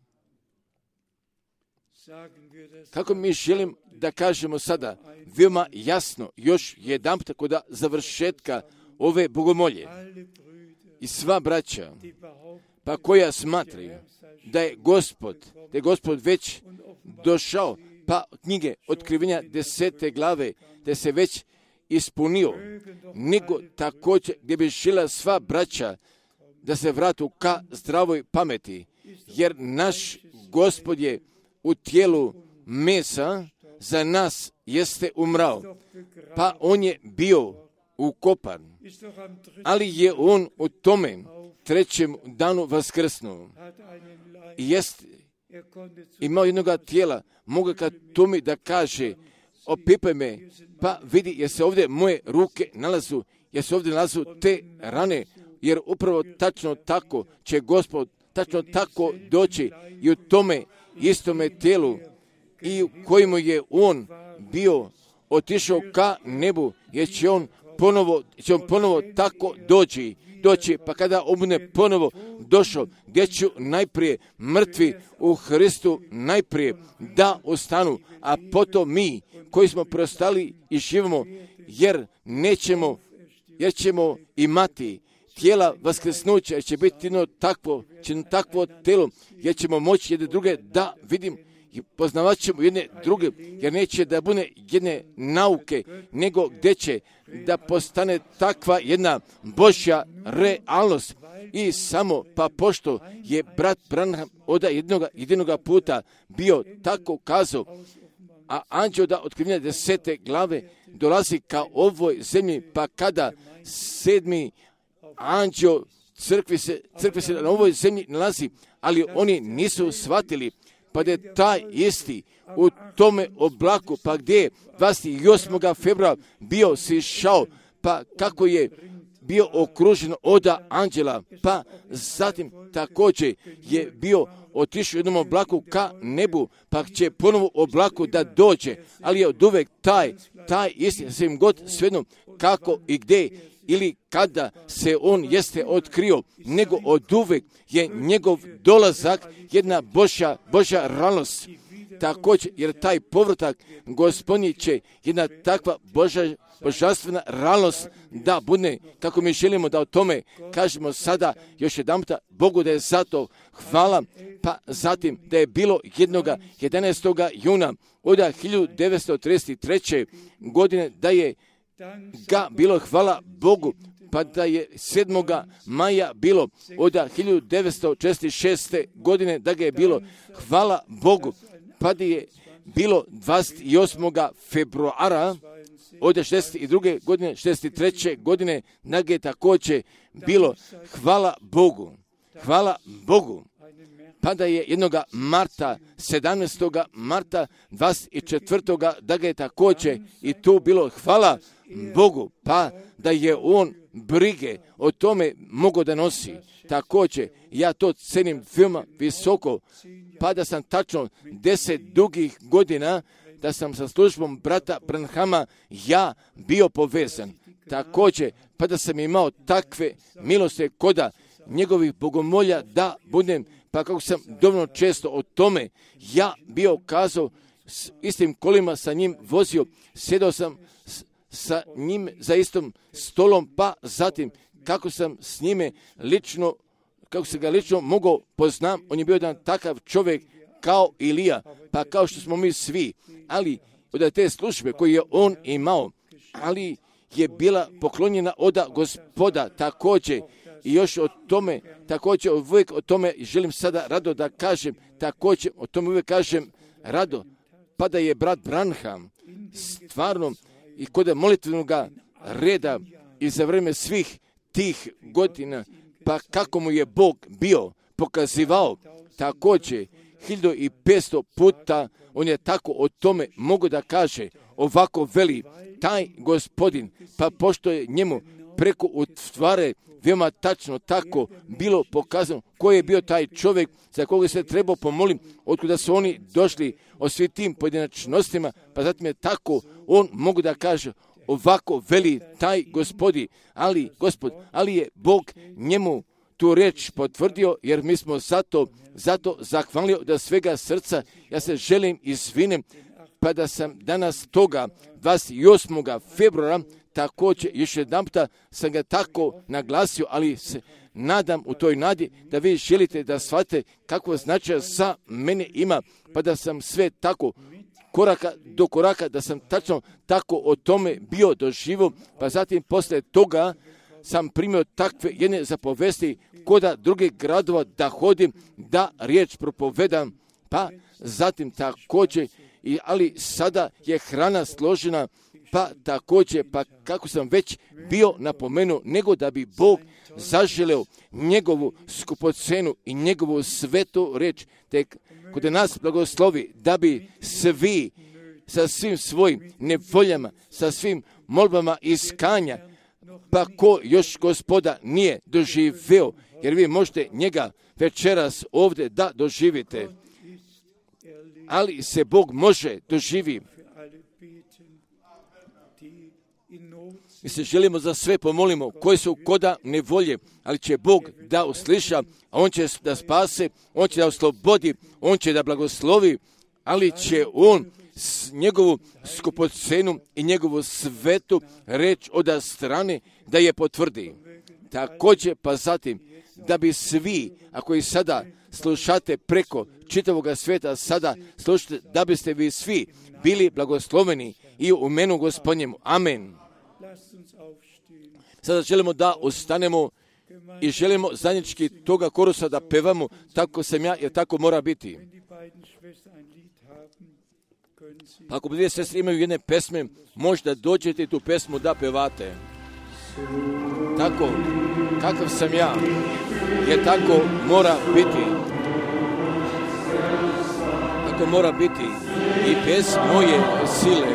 Kako mi želim da kažemo sada, veoma jasno, još jedanput kod završetka ove bogomolje. I sva braća, pa koja smatraju da je Gospod već došao, pa knjige Otkrivenja 10. glave, da se već ispunio, nego također gdje bi žela sva braća da se vratu ka zdravoj pameti, jer naš Gospod je u tijelu mesa za nas jeste umrao, pa on je bio ukopan, ali je on u tome trećem danu vaskrsnuo. Imao jednoga tijela, mogu kad tome da kaže, opipaj me, pa vidi, jer se ovdje moje ruke nalazu, jer se ovdje nalazu te rane, jer upravo tačno tako će Gospod tačno tako doći i u tome istome tijelu i u kojemu je on bio otišao ka nebu, jer će on ponovo tako doći, pa kada on bude ponovo došao, gdje ću najprije mrtvi u Hristu najprije da ostanu, a potom mi koji smo prostali i živimo, jer ćemo imati tijela vaskrsnuća, jer će biti takvo tijelo, jer ćemo moći jedne druge da vidim i poznavat ćemo jedne druge, jer neće da bude jedne nauke, nego gdje će da postane takva jedna Božja realnost. I samo pa pošto je brat Branham od jedinoga puta bio tako kazao, a anđeo da Otkrivenja 10. glave dolazi ka ovoj zemlji, pa kada 7. anđeo crkvi se na ovoj zemlji nalazi, ali oni nisu shvatili, pa da je taj isti u tome oblaku, pa gdje je 28. februara bio sišao, pa kako je bio okružen od anđela, pa zatim također je bio otišao u jednom oblaku ka nebu, pa će ponovo oblaku da dođe, ali je od uvek taj isti, svim god svejedno kako i gdje ili kada se on jeste otkrio, nego od uvek je njegov dolazak jedna Božja realnost. Također, jer taj povratak Gospodnji će jedna takva božanstvena realnost da bude, kako mi želimo da o tome kažemo sada još jedanputa, Bogu da je zato hvala, pa zatim da je bilo 11. juna od 1933. godine da je ga bilo hvala Bogu, pa da je 7. maja bilo od 1946. godine da ga je bilo hvala Bogu, pa da je bilo 28. februara od 62. godine, 63. godine da ga je također bilo hvala Bogu, pa da je 17. marta 24. da ga je također i tu bilo hvala Bogu, pa da je on brige o tome mogao da nosi. Također, ja to cenim veoma visoko, pa da sam tačno 10 dugih godina, da sam sa službom brata Branhama ja bio povezan. također, pa da sam imao takve milosti koda njegovih bogomolja da budem, pa kako sam dovoljno često o tome ja bio kazao, s istim kolima sa njim vozio, sjedao sam sa njim za istom stolom, pa zatim kako sam s njime lično, kako se ga lično mogao poznam, on je bio jedan takav čovjek kao Ilija, pa kao što smo mi svi, ali od te službe koje je on imao, ali je bila poklonjena od Gospoda također. I još o tome, također uvijek o tome želim sada rado da kažem, također o tome uvijek kažem rado, pa da je brat Branham stvarno i kod molitvenog reda i za vrijeme svih tih godina, pa kako mu je Bog bio pokazivao također 1500 puta, on je tako o tome mogu da kaže, ovako veli taj Gospodin, pa pošto je njemu preko utvare veoma tačno tako bilo pokazano ko je bio taj čovjek za koga se trebao pomoliti, otkuda su oni došli o svim tim pojedinačnostima, pa zatim je tako on mogu da kaže, ovako veli taj Gospodin, ali je Bog njemu tu riječ potvrdio, jer mi smo zato zahvalio da svega srca ja se želim izvinem, pa da sam danas toga 28. februara također još jedanputa sam ga tako naglasio, ali se nadam u toj nadi da vi želite da shvatite kakvo značaj za mene ima, pa da sam sve tako koraka do koraka, da sam tačno tako o tome bio doživio, pa zatim poslije toga sam primio takve jedne zapovesti koda drugih gradova da hodim, da riječ propovedam, pa zatim također, ali sada je hrana složena, pa također, pa kako sam već bio napomenuo, nego da bi Bog zaželeo njegovu skupocenu i njegovu svetu riječ, tek kod nas blagoslovi, da bi svi sa svim svojim nevoljama, sa svim molbama iskanja, pa ko još Gospoda nije doživeo, jer vi možete njega večeras ovdje da doživite, ali se Bog može doživi. Mi se želimo za sve pomolimo koji su koda nevolje, ali će Bog da usliša, a On će da spase, On će da oslobodi, On će da blagoslovi, ali će On njegovu skupocenu i njegovu svetu reč od strane da je potvrdi. Također pa zatim da bi svi, ako i sada slušate preko čitavoga svijeta, sada slušate, da biste vi svi bili blagosloveni i u imenu Gospodnjemu. Amen. Sada želimo da ustanemo i želimo zajednički toga korusa da pevamo, tako sam ja, jer tako mora biti. Pa ako dvije sestre imaju jedne pesme, možda dođete i tu pesmu da pevate. Tako, kakav sam ja, jer tako mora biti. Tako mora biti i bez moje sile.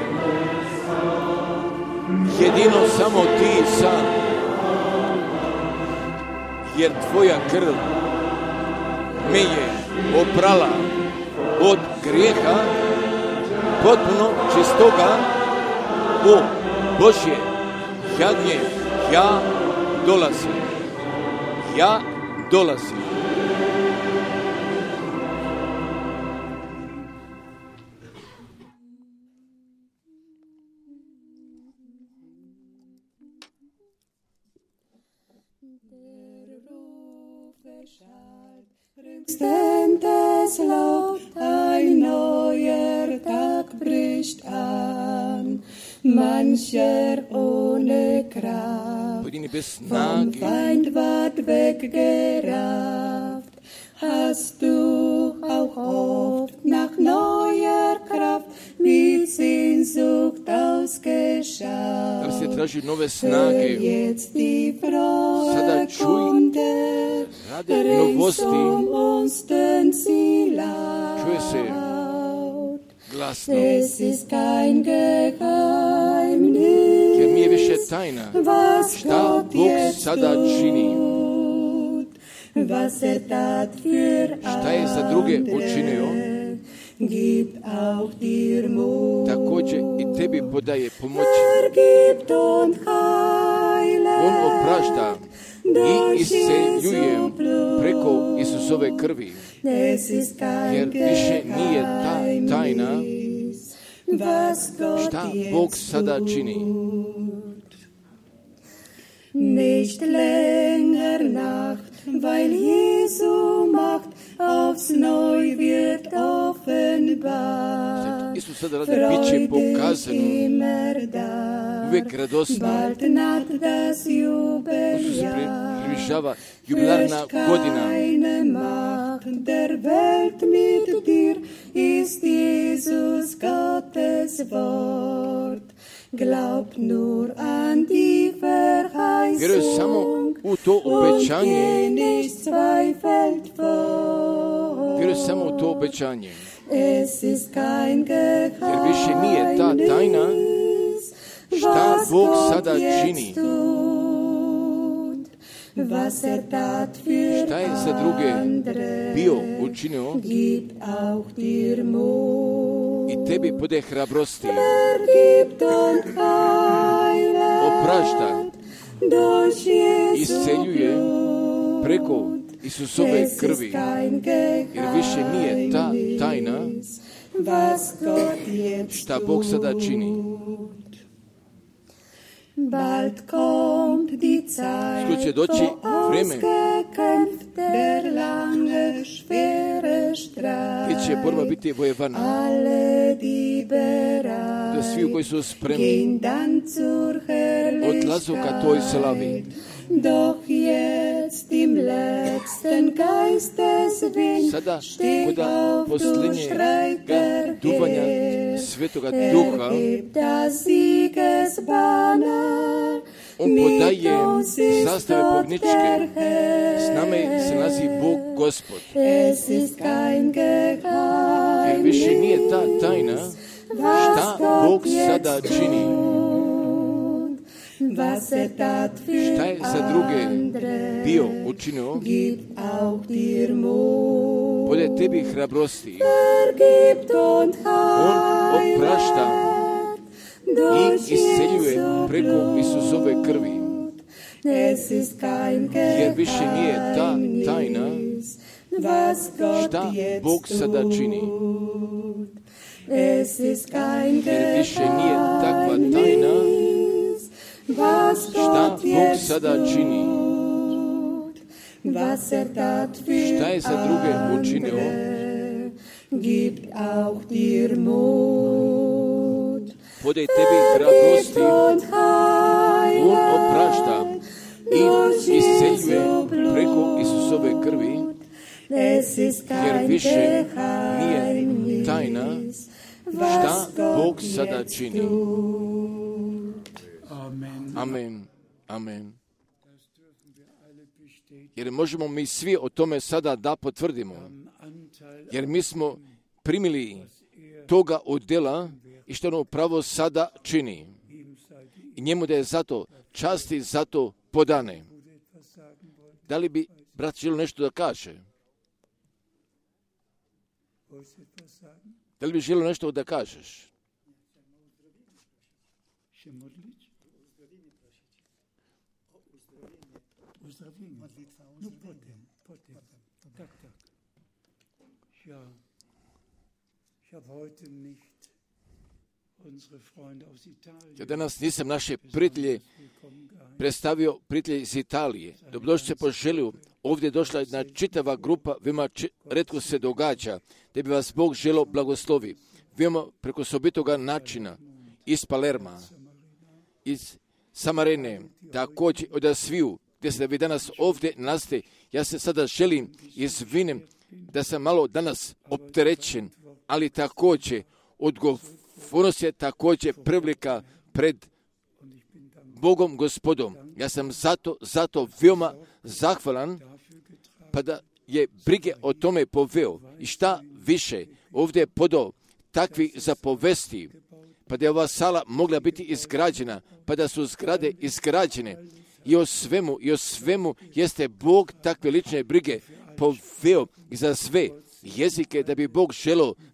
Jedino samo ti sam, jer tvoja krv me je oprala od grijeha, potpuno čistoga. O Božje jagnje, ja dolazim. Des Laut, ein neuer Tag bricht an, mancher ohne Kraft, vom Feind ward weggerafft. Hast du auch oft nach neuer Kraft mit Sehnsucht ausgeschaut? Hör jetzt die frohe Kunde, rings um uns den Ziel laut. Es ist kein Geheimnis, was Gott jetzt tut, was tat für andere, gibt auch dir Mut, također i tebi podaje pomoć. Vergibt und On oprašta i isceljuje preko Isusove krvi, jer više nije ta tajna šta Bog sada čini. Nicht länger Nacht, weil Jesu Macht aufs Neu wird offenbar. Isus sada radi bit će pokazano, uvijek radosno. Isus se približava jubilarna godina. Der Welt mit dir ist Jesus Gottes Wort. Glaub nur an die Vjeruj samo u to obećanje. Vjeruj samo u to obećanje. Jer više nije ta tajna šta Bog sada čini. Šta je za druge bio učinio, i tebi bude hrabrosti. Oprašta, isceljuje preko Isusove krvi, jer više nije ta tajna šta Bog sada čini. Skoro će doći vreme gdje će borba biti vojevana. Da svi koji su spremni odlazu ka toj slavi. Sada, koda posljednjega duvanja Svetoga Duha, on podaje zastave pobjedničke. S nama se nalazi Bog Gospod. Jer više nije ta tajna šta Bog sada čini. Šta je za druge bio učinio, bude tebi hrabrosti. On oprašta i isceljuje preko Isusove krvi, jer više nije ta tajna šta Bog sada čini. Jer više nije takva tajna šta Bog sada čini. Šta je za druge učinio, bude tebi hrabrosti. On oprašta i isceljuje preko Isusove krvi, jer više nije tajna šta Bog sada čini. Amen. Amen. Jer možemo mi svi o tome sada da potvrdimo. Jer mi smo primili toga od djela i što ono pravo sada čini. I njemu da je zato časti, zato podane. Da li bi brat želio nešto da kaže? Da li bi želio nešto da kažeš? Ja danas nisam naše prijatelje predstavio, prijatelje iz Italije. Dobrodošli se poželio. Ovdje je došla jedna čitava grupa, veoma retko se događa, da bi vas Bog želio blagoslovi. Veoma preko sobitoga načina, iz Palerma, iz Samarene, također od sviju, gdje se da vi danas ovdje nalaste. Ja se sada želim izvinem da sam malo danas opterećen, ali također odgovornost je također prevlika pred Bogom Gospodom. Ja sam zato veoma zahvalan, pa da je brige o tome poveo. I šta više, ovdje je podao takvi zapovesti, pa da je ova sala mogla biti izgrađena, pa da su zgrade izgrađene. I o svemu jeste Bog takve lične brige poveo i za sve jezike, da bi Bog želio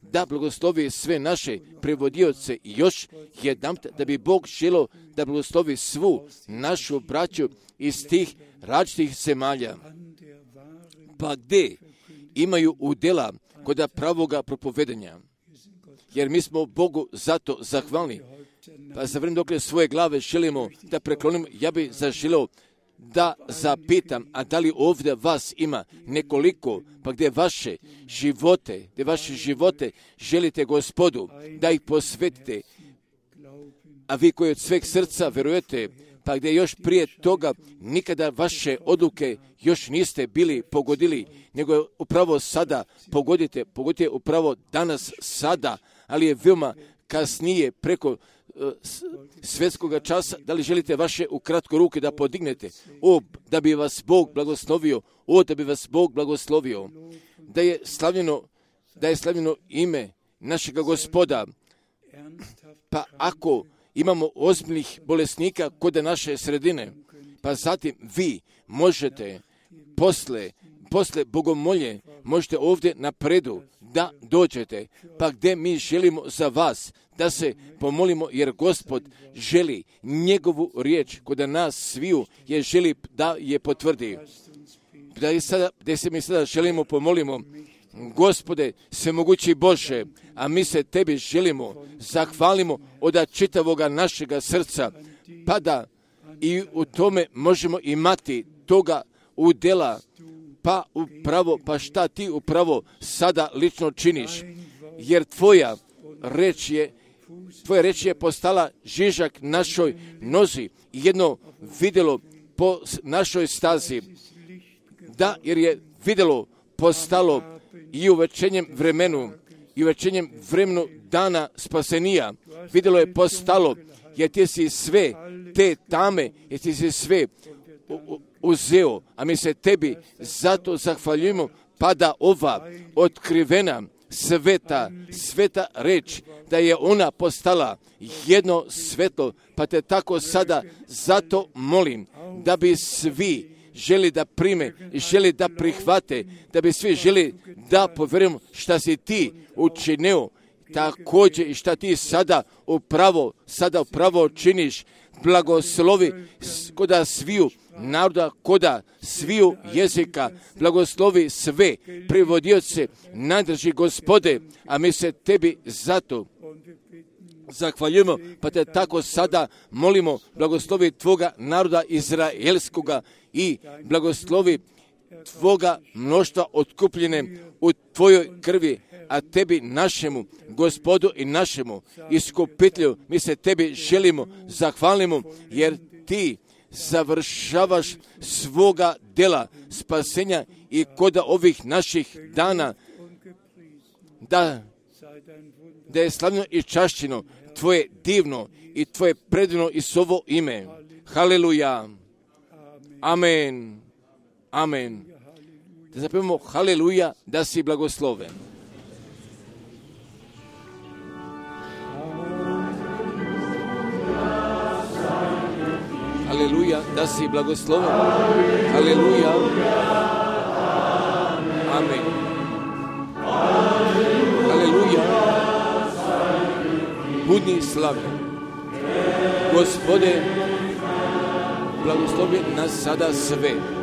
da blagoslovi sve naše prevodioce još jedanput, da bi Bog želio da blagoslovi svu našu braću iz tih različitih zemalja, pa gdje imaju udjela kod pravoga propovedanja. Jer mi smo Bogu zato zahvalni. Pa za vrijeme dok svoje glave želimo da preklonimo, ja bih zaželio da zapitam, a da li ovdje vas ima nekoliko, pa gdje vaše živote želite Gospodu, da ih posvetite, a vi koji od sveg srca verujete, pa gdje još prije toga nikada vaše odluke još niste bili pogodili, nego upravo sada pogodite upravo danas, sada, ali je veoma kasnije preko svjetskog časa, da li želite vaše ukratko ruke da podignete, da bi vas Bog blagoslovio, da bi vas Bog blagoslovio, da je slavljeno ime našega Gospoda. Pa ako imamo ozbiljnih bolesnika kod naše sredine, pa zatim vi možete posle bogomolje, možete ovdje napredu da dođete, pa gdje mi želimo za vas da se pomolimo, jer Gospod želi njegovu riječ kod nas sviju, jer želi da je potvrdi. Gdje se mi sada želimo pomolimo, Gospode, svemogući Bože, a mi se tebi želimo, zahvalimo od čitavoga našega srca, pa da i u tome možemo imati toga udjela, pa šta ti upravo sada lično činiš, jer tvoja reč je postala žižak našoj nozi i jedno vidjelo po našoj stazi, da, jer je vidjelo postalo i u večernjem vremenu dana spasenija, vidjelo je postalo, jer ti si sve te tame, jer ti si sve uzeo, a mi se tebi zato zahvaljujemo, pa da ova otkrivena sveta reč, da je ona postala jedno svetlo, pa te tako sada zato molim, da bi svi želi da prime i želi da prihvate, da bi svi želi da povjerujemo šta si ti učinio, također i šta ti sada upravo činiš, blagoslovi koda sviju naroda, koda sviju jezika, blagoslovi sve prevodioce, najdrži Gospode, a mi se tebi zato zahvaljujemo, pa te tako sada molimo, blagoslovi tvoga naroda izraelskoga i blagoslovi tvoga mnoštva otkupljene u tvojoj krvi, a tebi našemu Gospodu i našemu iskupitelju mi se tebi želimo, zahvalimo, jer ti završavaš svoga dela spasenja i kod ovih naših dana, da je slavno i čašćeno tvoje divno i tvoje predivno Isovo ime. Haleluja. Amen. Amen. Da zapevamo haleluja, da si blagosloven. Haleluja, da si blagosloven. Haleluja. Amen. Haleluja. Budi slavljen. Gospode, blagoslovi nas sada sve.